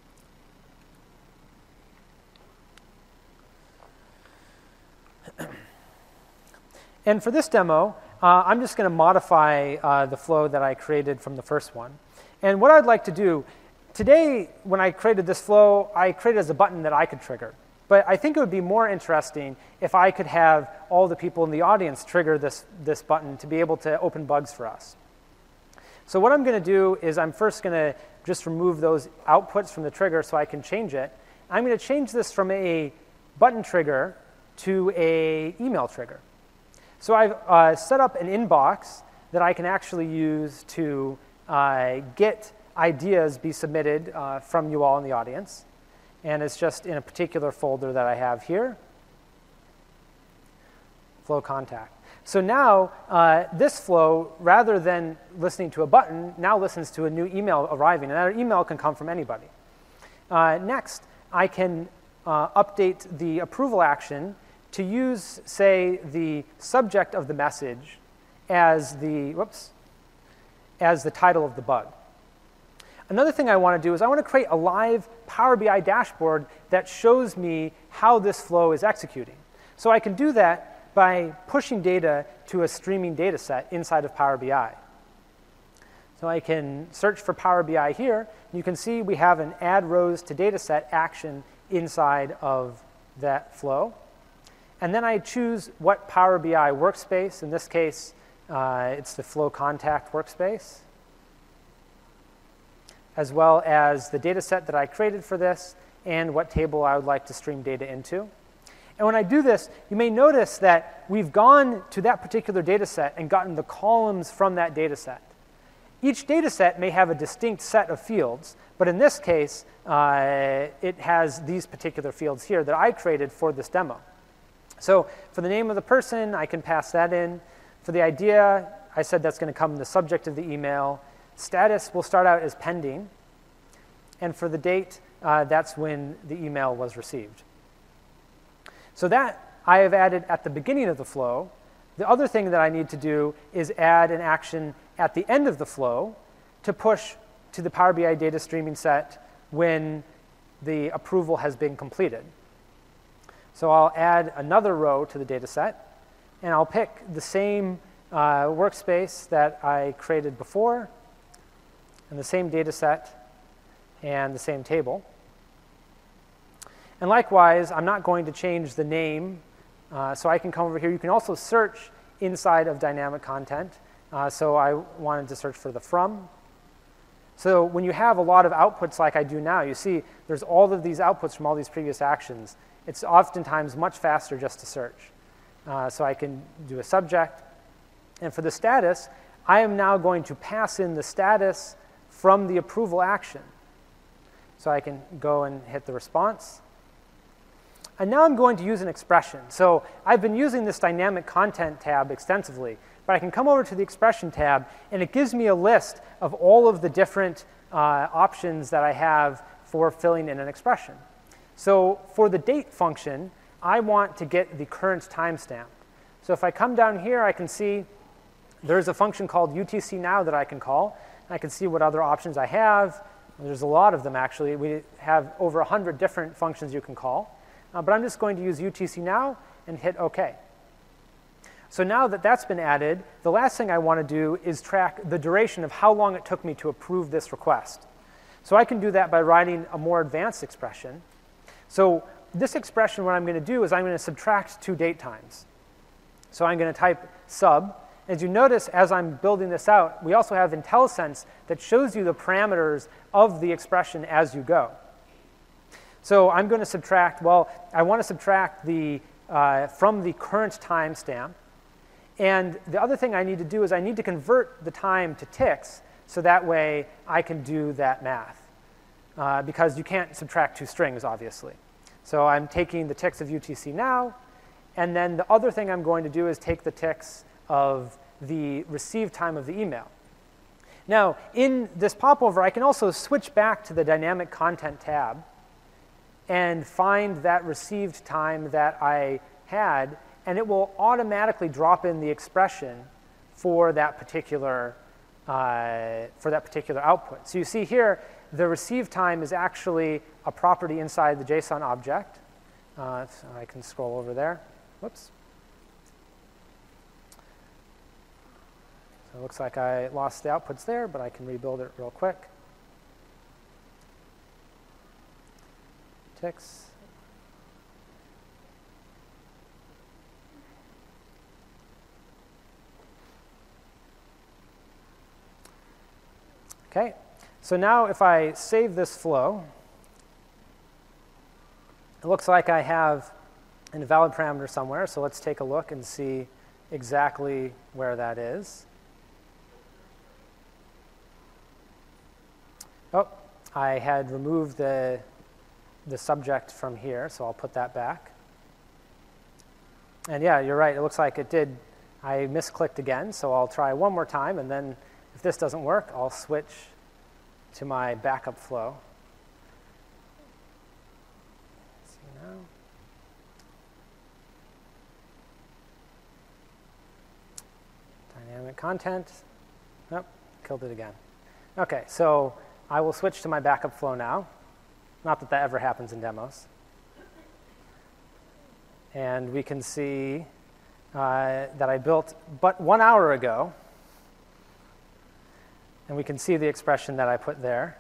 And for this demo, I'm just going to modify the flow that I created from the first one. And what I'd like to do, today when I created this flow, I created as a button that I could trigger. But I think it would be more interesting if I could have all the people in the audience trigger this button to be able to open bugs for us. So what I'm going to do is I'm first going to just remove those outputs from the trigger so I can change it. I'm going to change this from a button trigger to an email trigger. So I've set up an inbox that I can actually use to get ideas be submitted from you all in the audience. And it's just in a particular folder that I have here, flow contact. So now this flow, rather than listening to a button, now listens to a new email arriving. And that email can come from anybody. Next, I can update the approval action to use, say, the subject of the message as the title of the bug. Another thing I want to do is I want to create a live Power BI dashboard that shows me how this flow is executing. So I can do that by pushing data to a streaming data set inside of Power BI. So I can search for Power BI here. You can see we have an add rows to data set action inside of that flow. And then I choose what Power BI workspace. In this case, it's the flow contact workspace, as well as the data set that I created for this and what table I would like to stream data into. And when I do this, you may notice that we've gone to that particular data set and gotten the columns from that data set. Each data set may have a distinct set of fields, but in this case, it has these particular fields here that I created for this demo. So for the name of the person, I can pass that in. For the idea, I said that's going to come in the subject of the email. Status will start out as pending. And for the date, that's when the email was received. So that I have added at the beginning of the flow. The other thing that I need to do is add an action at the end of the flow to push to the Power BI data streaming set when the approval has been completed. So I'll add another row to the data set, and I'll pick the same workspace that I created before, and the same data set, and the same table. And likewise, I'm not going to change the name, so I can come over here. You can also search inside of dynamic content. So I wanted to search for the from. So when you have a lot of outputs like I do now, you see there's all of these outputs from all these previous actions. It's oftentimes much faster just to search. So I can do a subject. And for the status, I am now going to pass in the status from the approval action. So I can go and hit the response. And now I'm going to use an expression. So I've been using this dynamic content tab extensively, but I can come over to the expression tab, and it gives me a list of all of the different options that I have for filling in an expression. So for the date function, I want to get the current timestamp. So if I come down here, I can see there's a function called UTC now that I can call. I can see what other options I have. There's a lot of them, actually. We have over 100 different functions you can call. But I'm just going to use UTC now and hit OK. So now that that's been added, the last thing I want to do is track the duration of how long it took me to approve this request. So I can do that by writing a more advanced expression. So this expression, what I'm going to do is I'm going to subtract 2 date times. So I'm going to type sub. As you notice, as I'm building this out, we also have IntelliSense that shows you the parameters of the expression as you go. So I'm going to subtract, well, I want to subtract from the current timestamp. And the other thing I need to do is I need to convert the time to ticks so that way I can do that math. Because you can't subtract 2 strings, obviously. So I'm taking the ticks of UTC now, and then the other thing I'm going to do is take the ticks of the receive time of the email. Now, in this popover, I can also switch back to the dynamic content tab and find that received time that I had, and it will automatically drop in the expression for that particular output. So you see here, the receive time is actually a property inside the JSON object. So I can scroll over there. Whoops. So it looks like I lost the outputs there, but I can rebuild it real quick. Ticks. OK, so now if I save this flow, it looks like I have an invalid parameter somewhere. So let's take a look and see exactly where that is. Oh, I had removed the subject from here, so I'll put that back. And yeah, you're right. It looks like it did. I misclicked again, so I'll try one more time. And then if this doesn't work, I'll switch to my backup flow. Let's see now. Dynamic content. Nope, killed it again. OK, so I will switch to my backup flow now. Not that that ever happens in demos. And we can see that I built but 1 hour ago. And we can see the expression that I put there.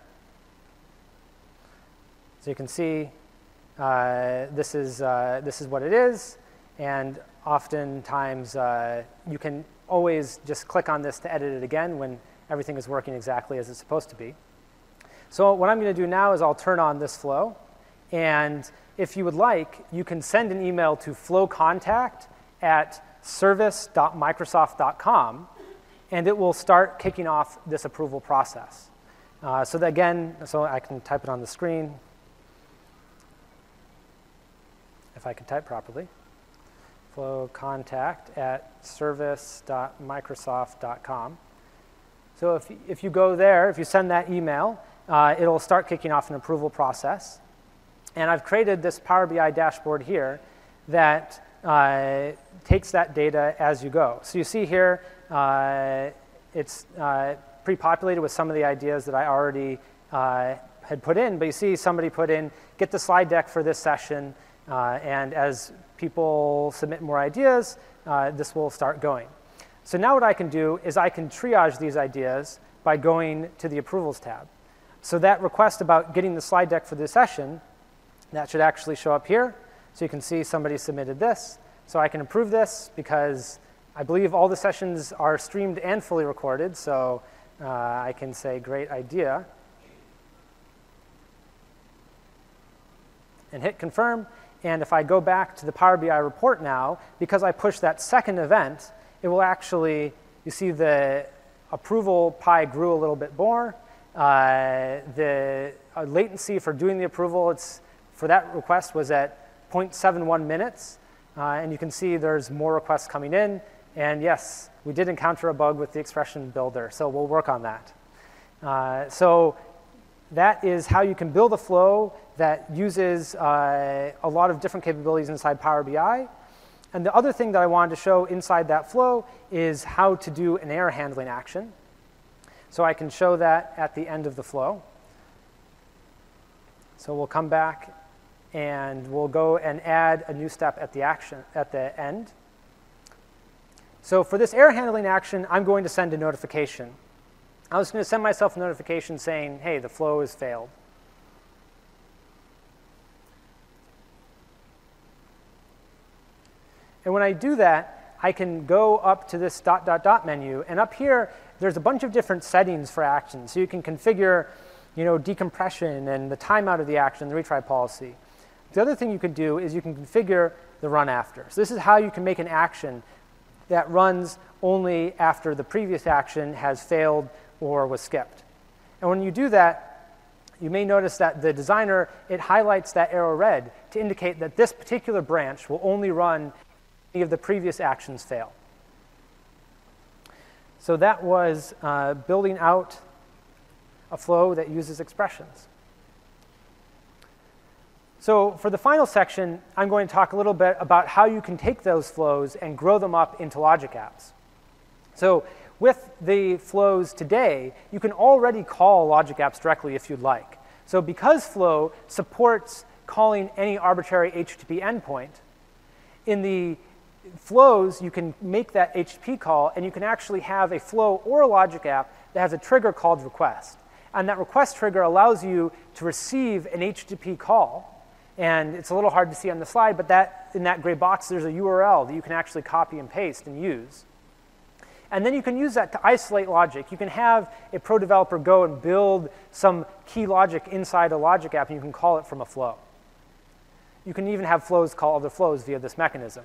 So you can see this is what it is. And oftentimes, you can always just click on this to edit it again when everything is working exactly as it's supposed to be. So what I'm going to do now is I'll turn on this flow. And if you would like, you can send an email to flowcontact@service.microsoft.com. And it will start kicking off this approval process. So I can type it on the screen if I can type properly. flowcontact@service.microsoft.com. So if you go there, if you send that email, it'll start kicking off an approval process. And I've created this Power BI dashboard here that takes that data as you go. So you see here, it's pre-populated with some of the ideas that I already had put in. But you see somebody put in, get the slide deck for this session. And as people submit more ideas, this will start going. So now what I can do is I can triage these ideas by going to the Approvals tab. So that request about getting the slide deck for this session, that should actually show up here. So you can see somebody submitted this. So I can approve this because I believe all the sessions are streamed and fully recorded. So I can say, great idea. And hit confirm. And if I go back to the Power BI report now, because I pushed that second event, it will actually, you see the approval pie grew a little bit more. The latency for doing the approval, for that request was at 0.71 minutes. And you can see there's more requests coming in. And yes, we did encounter a bug with the expression builder. So we'll work on that. So that is how you can build a flow that uses a lot of different capabilities inside Power BI. And the other thing that I wanted to show inside that flow is how to do an error handling action. So I can show that at the end of the flow. So we'll come back and we'll go and add a new step at the end. So for this error handling action, I'm going to send a notification. I was going to send myself a notification saying, hey, the flow has failed. And when I do that, I can go up to this ... menu, and up here, there's a bunch of different settings for actions. So you can configure, decompression and the timeout of the action, the retry policy. The other thing you could do is you can configure the run after. So this is how you can make an action that runs only after the previous action has failed or was skipped. And when you do that, you may notice that the designer, it highlights that arrow red to indicate that this particular branch will only run if any of the previous actions fail. So that was building out a flow that uses expressions. So for the final section, I'm going to talk a little bit about how you can take those flows and grow them up into logic apps. So with the flows today, you can already call logic apps directly if you'd like. So because Flow supports calling any arbitrary HTTP endpoint, in the flows, you can make that HTTP call, and you can actually have a flow or a logic app that has a trigger called request. And that request trigger allows you to receive an HTTP call. And it's a little hard to see on the slide, but in that gray box, there's a URL that you can actually copy and paste and use. And then you can use that to isolate logic. You can have a pro developer go and build some key logic inside a logic app, and you can call it from a flow. You can even have flows call other flows via this mechanism.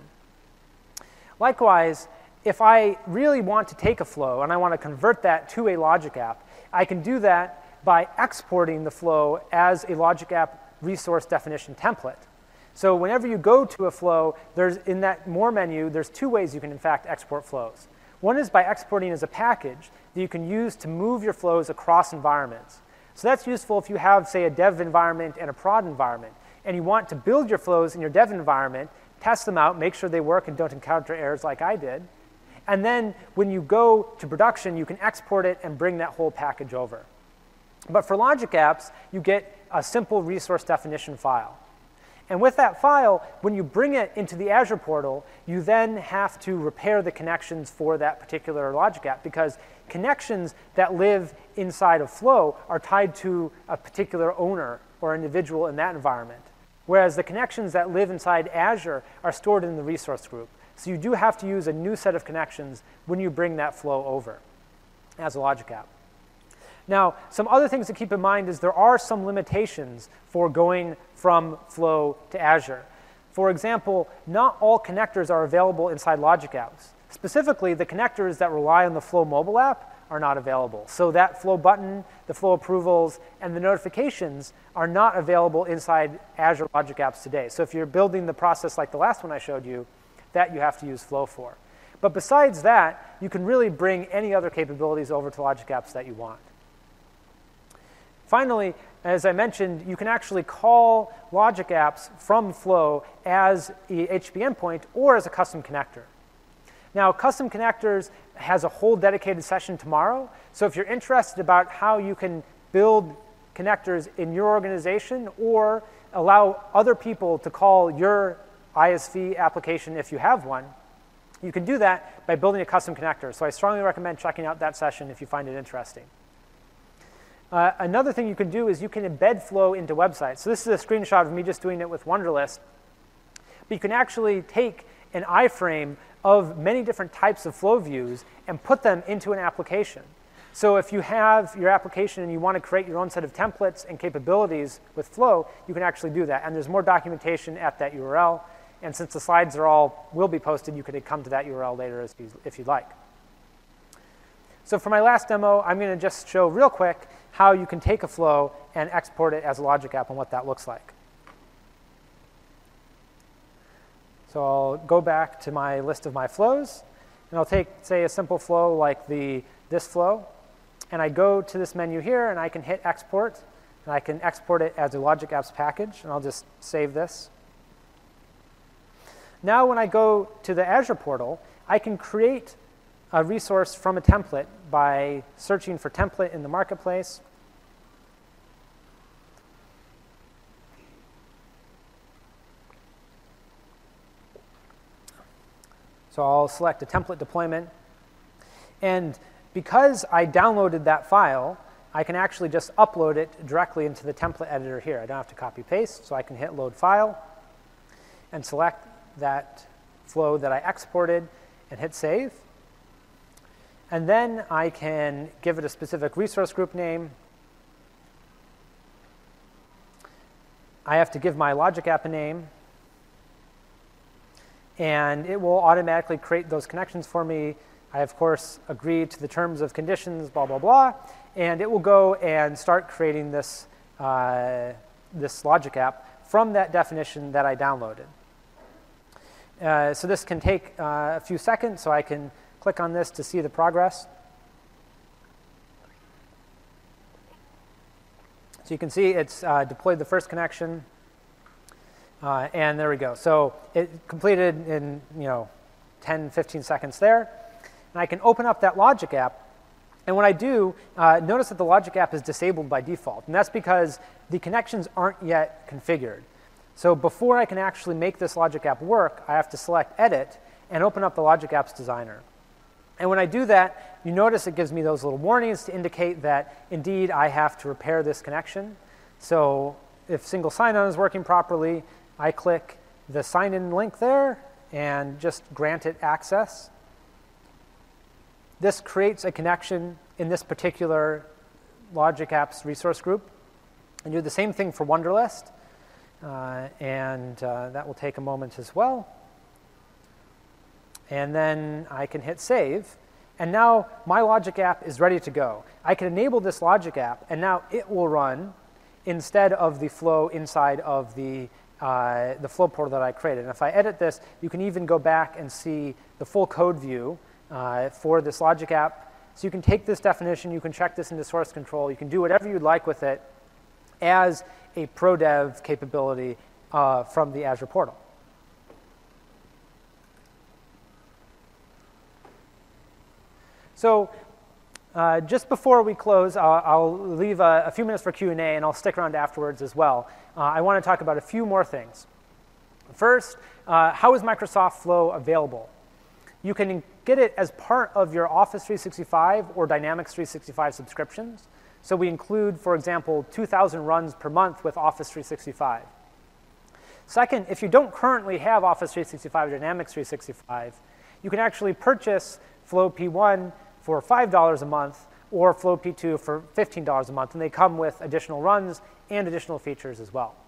Likewise, if I really want to take a flow and I want to convert that to a logic app, I can do that by exporting the flow as a logic app resource definition template. So whenever you go to a flow, in that More menu, there's two ways you can, in fact, export flows. One is by exporting as a package that you can use to move your flows across environments. So that's useful if you have, say, a dev environment and a prod environment, and you want to build your flows in your dev environment, test them out, make sure they work and don't encounter errors like I did. And then when you go to production, you can export it and bring that whole package over. But for logic apps, you get a simple resource definition file. And with that file, when you bring it into the Azure portal, you then have to repair the connections for that particular logic app, because connections that live inside of Flow are tied to a particular owner or individual in that environment, whereas the connections that live inside Azure are stored in the resource group. So you do have to use a new set of connections when you bring that flow over as a logic app. Now, some other things to keep in mind is there are some limitations for going from Flow to Azure. For example, not all connectors are available inside logic apps. Specifically, the connectors that rely on the Flow mobile app are not available. So that Flow button, the Flow approvals, and the notifications are not available inside Azure logic apps today. So if you're building the process like the last one I showed you, that you have to use Flow for. But besides that, you can really bring any other capabilities over to logic apps that you want. Finally, as I mentioned, you can actually call logic apps from Flow as a HTTP endpoint or as a custom connector. Now, custom connectors has a whole dedicated session tomorrow. So if you're interested about how you can build connectors in your organization or allow other people to call your ISV application if you have one, you can do that by building a custom connector. So I strongly recommend checking out that session if you find it interesting. Another thing you can do is you can embed Flow into websites. So this is a screenshot of me just doing it with Wunderlist. But you can actually take an iframe of many different types of Flow views and put them into an application. So if you have your application and you want to create your own set of templates and capabilities with Flow, you can actually do that. And there's more documentation at that URL. And since the slides will be posted, you could come to that URL later if you'd like. So for my last demo, I'm going to just show real quick how you can take a flow and export it as a logic app and what that looks like. So I'll go back to my list of my flows, and I'll take, say, a simple flow like this flow, and I go to this menu here, and I can hit export, and I can export it as a logic apps package, and I'll just save this. Now when I go to the Azure portal, I can create a resource from a template by searching for template in the marketplace. So I'll select a template deployment. And because I downloaded that file, I can actually just upload it directly into the template editor here. I don't have to copy paste, so I can hit load file and select that flow that I exported and hit save. And then I can give it a specific resource group name. I have to give my logic app a name. And it will automatically create those connections for me. I, of course, agree to the terms of conditions, blah, blah, blah. And it will go and start creating this, this logic app from that definition that I downloaded. So this can take a few seconds, so I can click on this to see the progress. So you can see it's deployed the first connection. And there we go. So it completed in 10, 15 seconds there. And I can open up that logic app. And when I do, notice that the logic app is disabled by default. And that's because the connections aren't yet configured. So before I can actually make this logic app work, I have to select Edit and open up the Logic Apps Designer. And when I do that, you notice it gives me those little warnings to indicate that, indeed, I have to repair this connection. So if single sign-on is working properly, I click the sign-in link there and just grant it access. This creates a connection in this particular Logic Apps resource group. And do the same thing for Wunderlist. That will take a moment as well. And then I can hit save. And now my logic app is ready to go. I can enable this logic app, and now it will run instead of the flow inside of the flow portal that I created. And if I edit this, you can even go back and see the full code view for this logic app. So you can take this definition, you can check this into source control, you can do whatever you'd like with it as a ProDev capability from the Azure portal. So just before we close, I'll leave a few minutes for Q&A, and I'll stick around afterwards as well. I want to talk about a few more things. First, how is Microsoft Flow available? You can get it as part of your Office 365 or Dynamics 365 subscriptions. So we include, for example, 2,000 runs per month with Office 365. Second, if you don't currently have Office 365 or Dynamics 365, you can actually purchase Flow P1 for $5 a month or Flow P2 for $15 a month, and they come with additional runs and additional features as well.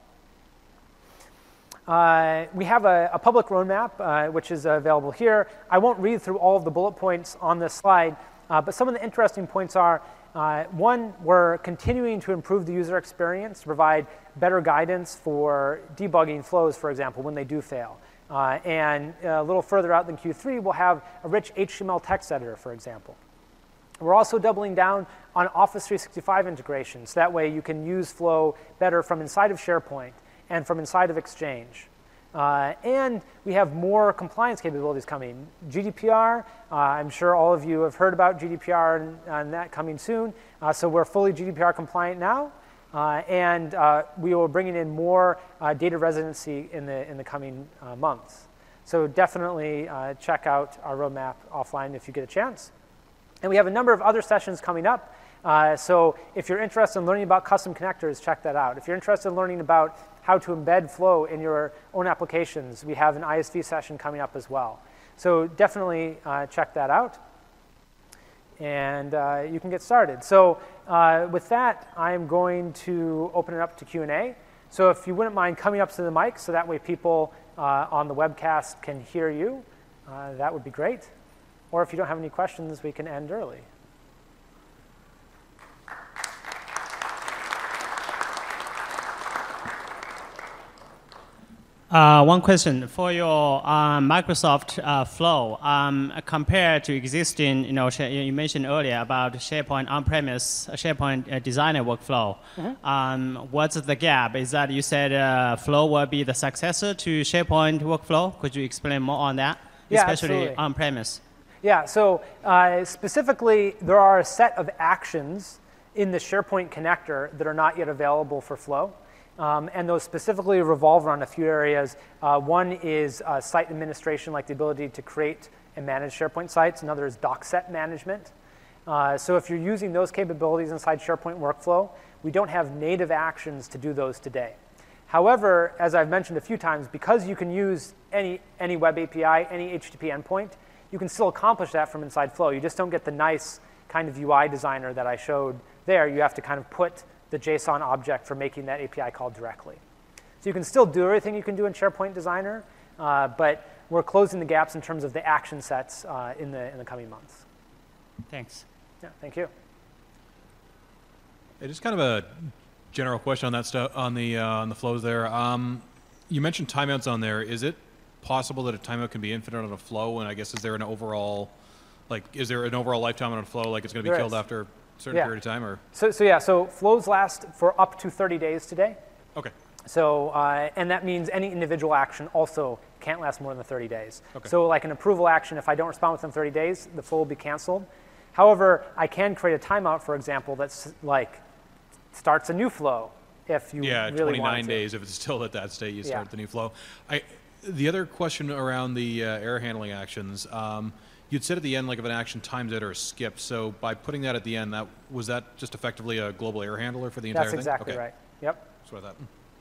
We have a public roadmap, which is available here. I won't read through all of the bullet points on this slide, but some of the interesting points are, one, we're continuing to improve the user experience to provide better guidance for debugging flows, for example, when they do fail. And a little further out than Q3, we'll have a rich HTML text editor, for example. We're also doubling down on Office 365 integration, so that way you can use Flow better from inside of SharePoint and from inside of Exchange. And we have more compliance capabilities coming. GDPR, I'm sure all of you have heard about GDPR and that coming soon. So we're fully GDPR compliant now. And we will bring in more data residency in the coming months. So definitely check out our roadmap offline if you get a chance. And we have a number of other sessions coming up. So if you're interested in learning about custom connectors, check that out. If you're interested in learning about how to embed Flow in your own applications, we have an ISV session coming up as well. So definitely check that out. And you can get started. So with that, I'm going to open it up to Q&A. So if you wouldn't mind coming up to the mic so that way people on the webcast can hear you, that would be great. Or if you don't have any questions, we can end early. One question for your Microsoft Flow compared to existing, you mentioned earlier about SharePoint on-premise, SharePoint Designer workflow. Mm-hmm. What's the gap? Is that you said Flow will be the successor to SharePoint workflow? Could you explain more on that, yeah, especially on-premise? Yeah. So specifically, there are a set of actions in the SharePoint connector that are not yet available for Flow. And those specifically revolve around a few areas. One is site administration, like the ability to create and manage SharePoint sites. Another is doc set management. So if you're using those capabilities inside SharePoint workflow, we don't have native actions to do those today. However, as I've mentioned a few times, because you can use any web API, any HTTP endpoint, you can still accomplish that from inside Flow. You just don't get the nice kind of UI designer that I showed there. You have to kind of put the JSON object for making that API call directly. So you can still do everything you can do in SharePoint Designer, but we're closing the gaps in terms of the action sets in the coming months. Thanks. Yeah, thank you. Hey, just kind of a general question on that stuff, on the flows there. You mentioned timeouts on there. Is it possible that a timeout can be infinite on a flow? And I guess is there an overall lifetime on a flow, like it's going to be killed after a certain period of time? Or So flows last for up to 30 days today. Okay. So and that means any individual action also can't last more than 30 days. Okay. So like an approval action, if I don't respond within 30 days, the flow will be canceled. However, I can create a timeout, for example, that's like starts a new flow if you really 29 want to. days. If it's still at that state, you start the new flow. The other question around the error handling actions, you'd said at the end like if an action times out or is skipped. So by putting that at the end, was that just effectively a global error handler for the entire thing? That's exactly right. Yep. That's what I thought.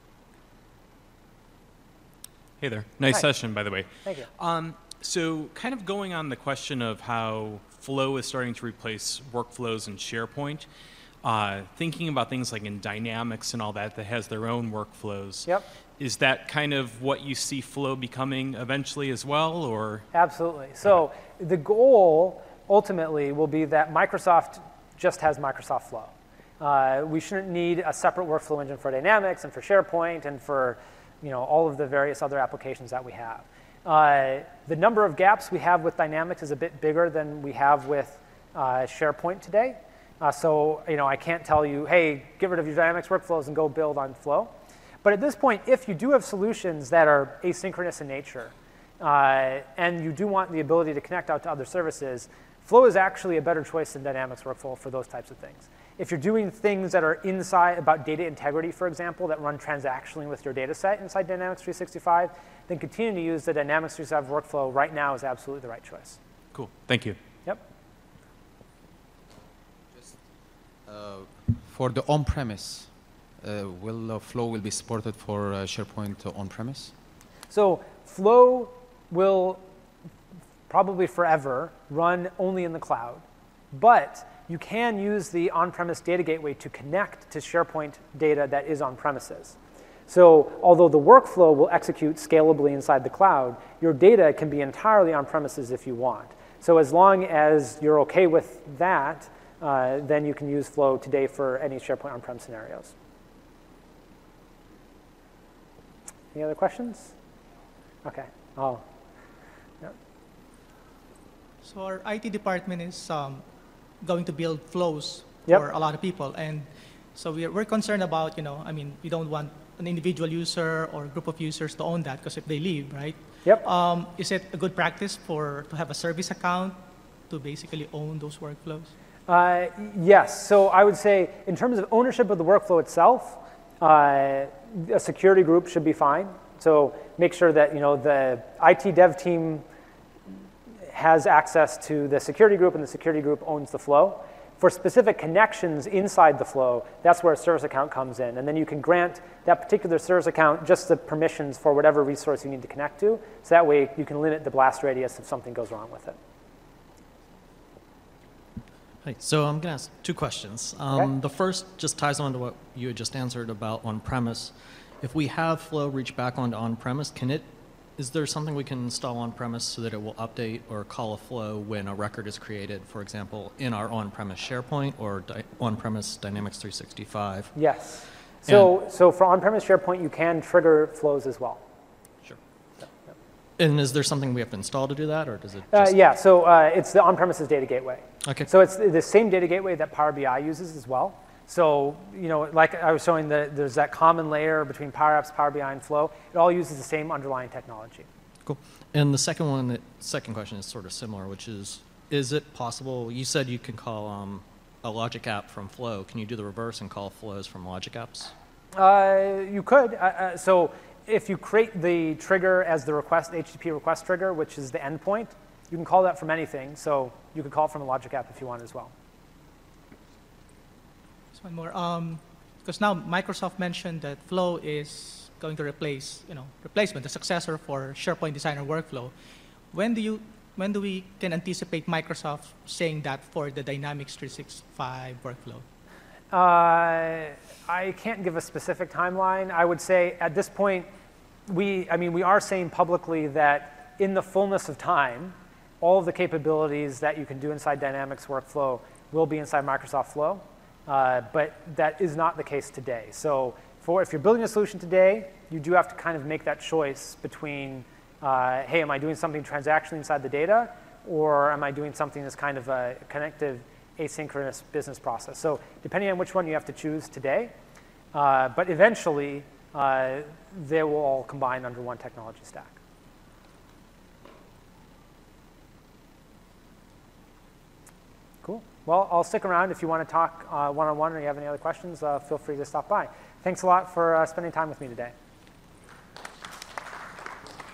Hey there. Nice Hi. session, by the way. Thank you. So kind of going on the question of how Flow is starting to replace workflows in SharePoint, thinking about things like in Dynamics and all that has their own workflows. Yep. Is that kind of what you see Flow becoming eventually as well, or? Absolutely. So the goal ultimately will be that Microsoft just has Microsoft Flow. We shouldn't need a separate workflow engine for Dynamics and for SharePoint and for all of the various other applications that we have. The number of gaps we have with Dynamics is a bit bigger than we have with SharePoint today. So I can't tell you, hey, get rid of your Dynamics workflows and go build on Flow. But at this point, if you do have solutions that are asynchronous in nature, and you do want the ability to connect out to other services, Flow is actually a better choice than Dynamics Workflow for those types of things. If you're doing things that are inside about data integrity, for example, that run transactionally with your data set inside Dynamics 365, then continuing to use the Dynamics 365 workflow right now is absolutely the right choice. Cool. Thank you. Yep. For the on-premise, will Flow be supported for SharePoint on-premise? So Flow will probably forever run only in the cloud, but you can use the on-premise data gateway to connect to SharePoint data that is on premises. So although the workflow will execute scalably inside the cloud, your data can be entirely on premises if you want. So as long as you're okay with that, then you can use Flow today for any SharePoint on-prem scenarios. Any other questions? Okay. So our IT department is going to build flows Yep. for a lot of people, and so we're concerned about, we don't want an individual user or group of users to own that, because if they leave, right? Yep. Is it a good practice to have a service account to basically own those workflows? Yes. So I would say in terms of ownership of the workflow itself, a security group should be fine. So make sure that the IT dev team has access to the security group, and the security group owns the flow. For specific connections inside the flow, that's where a service account comes in. And then you can grant that particular service account just the permissions for whatever resource you need to connect to. So that way you can limit the blast radius if something goes wrong with it. Hi, so I'm going to ask two questions. Okay. The first just ties on to what you had just answered about on-premise. If we have Flow reach back onto on-premise, is there something we can install on-premise so that it will update or call a flow when a record is created, for example, in our on-premise SharePoint or on-premise Dynamics 365? Yes. So for on-premise SharePoint, you can trigger flows as well. Sure. And is there something we have to install to do that, or does it just... Yeah, so it's the on-premises data gateway. Okay. So it's the same data gateway that Power BI uses as well. So, like I was showing, there's that common layer between Power Apps, Power BI, and Flow. It all uses the same underlying technology. Cool. And the second question is sort of similar, which is it possible, you said you can call a logic app from Flow. Can you do the reverse and call flows from logic apps? You could. So if you create the trigger as the request, HTTP request trigger, which is the endpoint, you can call that from anything. So you could call it from a logic app if you want as well. Just one more. Because now Microsoft mentioned that Flow is going to replace, replacement, the successor for SharePoint Designer Workflow. When do we can anticipate Microsoft saying that for the Dynamics 365 workflow? I can't give a specific timeline. I would say at this point, we are saying publicly that in the fullness of time, all of the capabilities that you can do inside Dynamics Workflow will be inside Microsoft Flow, but that is not the case today. So if you're building a solution today, you do have to kind of make that choice between, hey, am I doing something transactionally inside the data, or am I doing something that's kind of a connective asynchronous business process? So depending on which one you have to choose today, but eventually they will all combine under one technology stack. Cool. Well, I'll stick around if you want to talk one-on-one or you have any other questions, feel free to stop by. Thanks a lot for spending time with me today.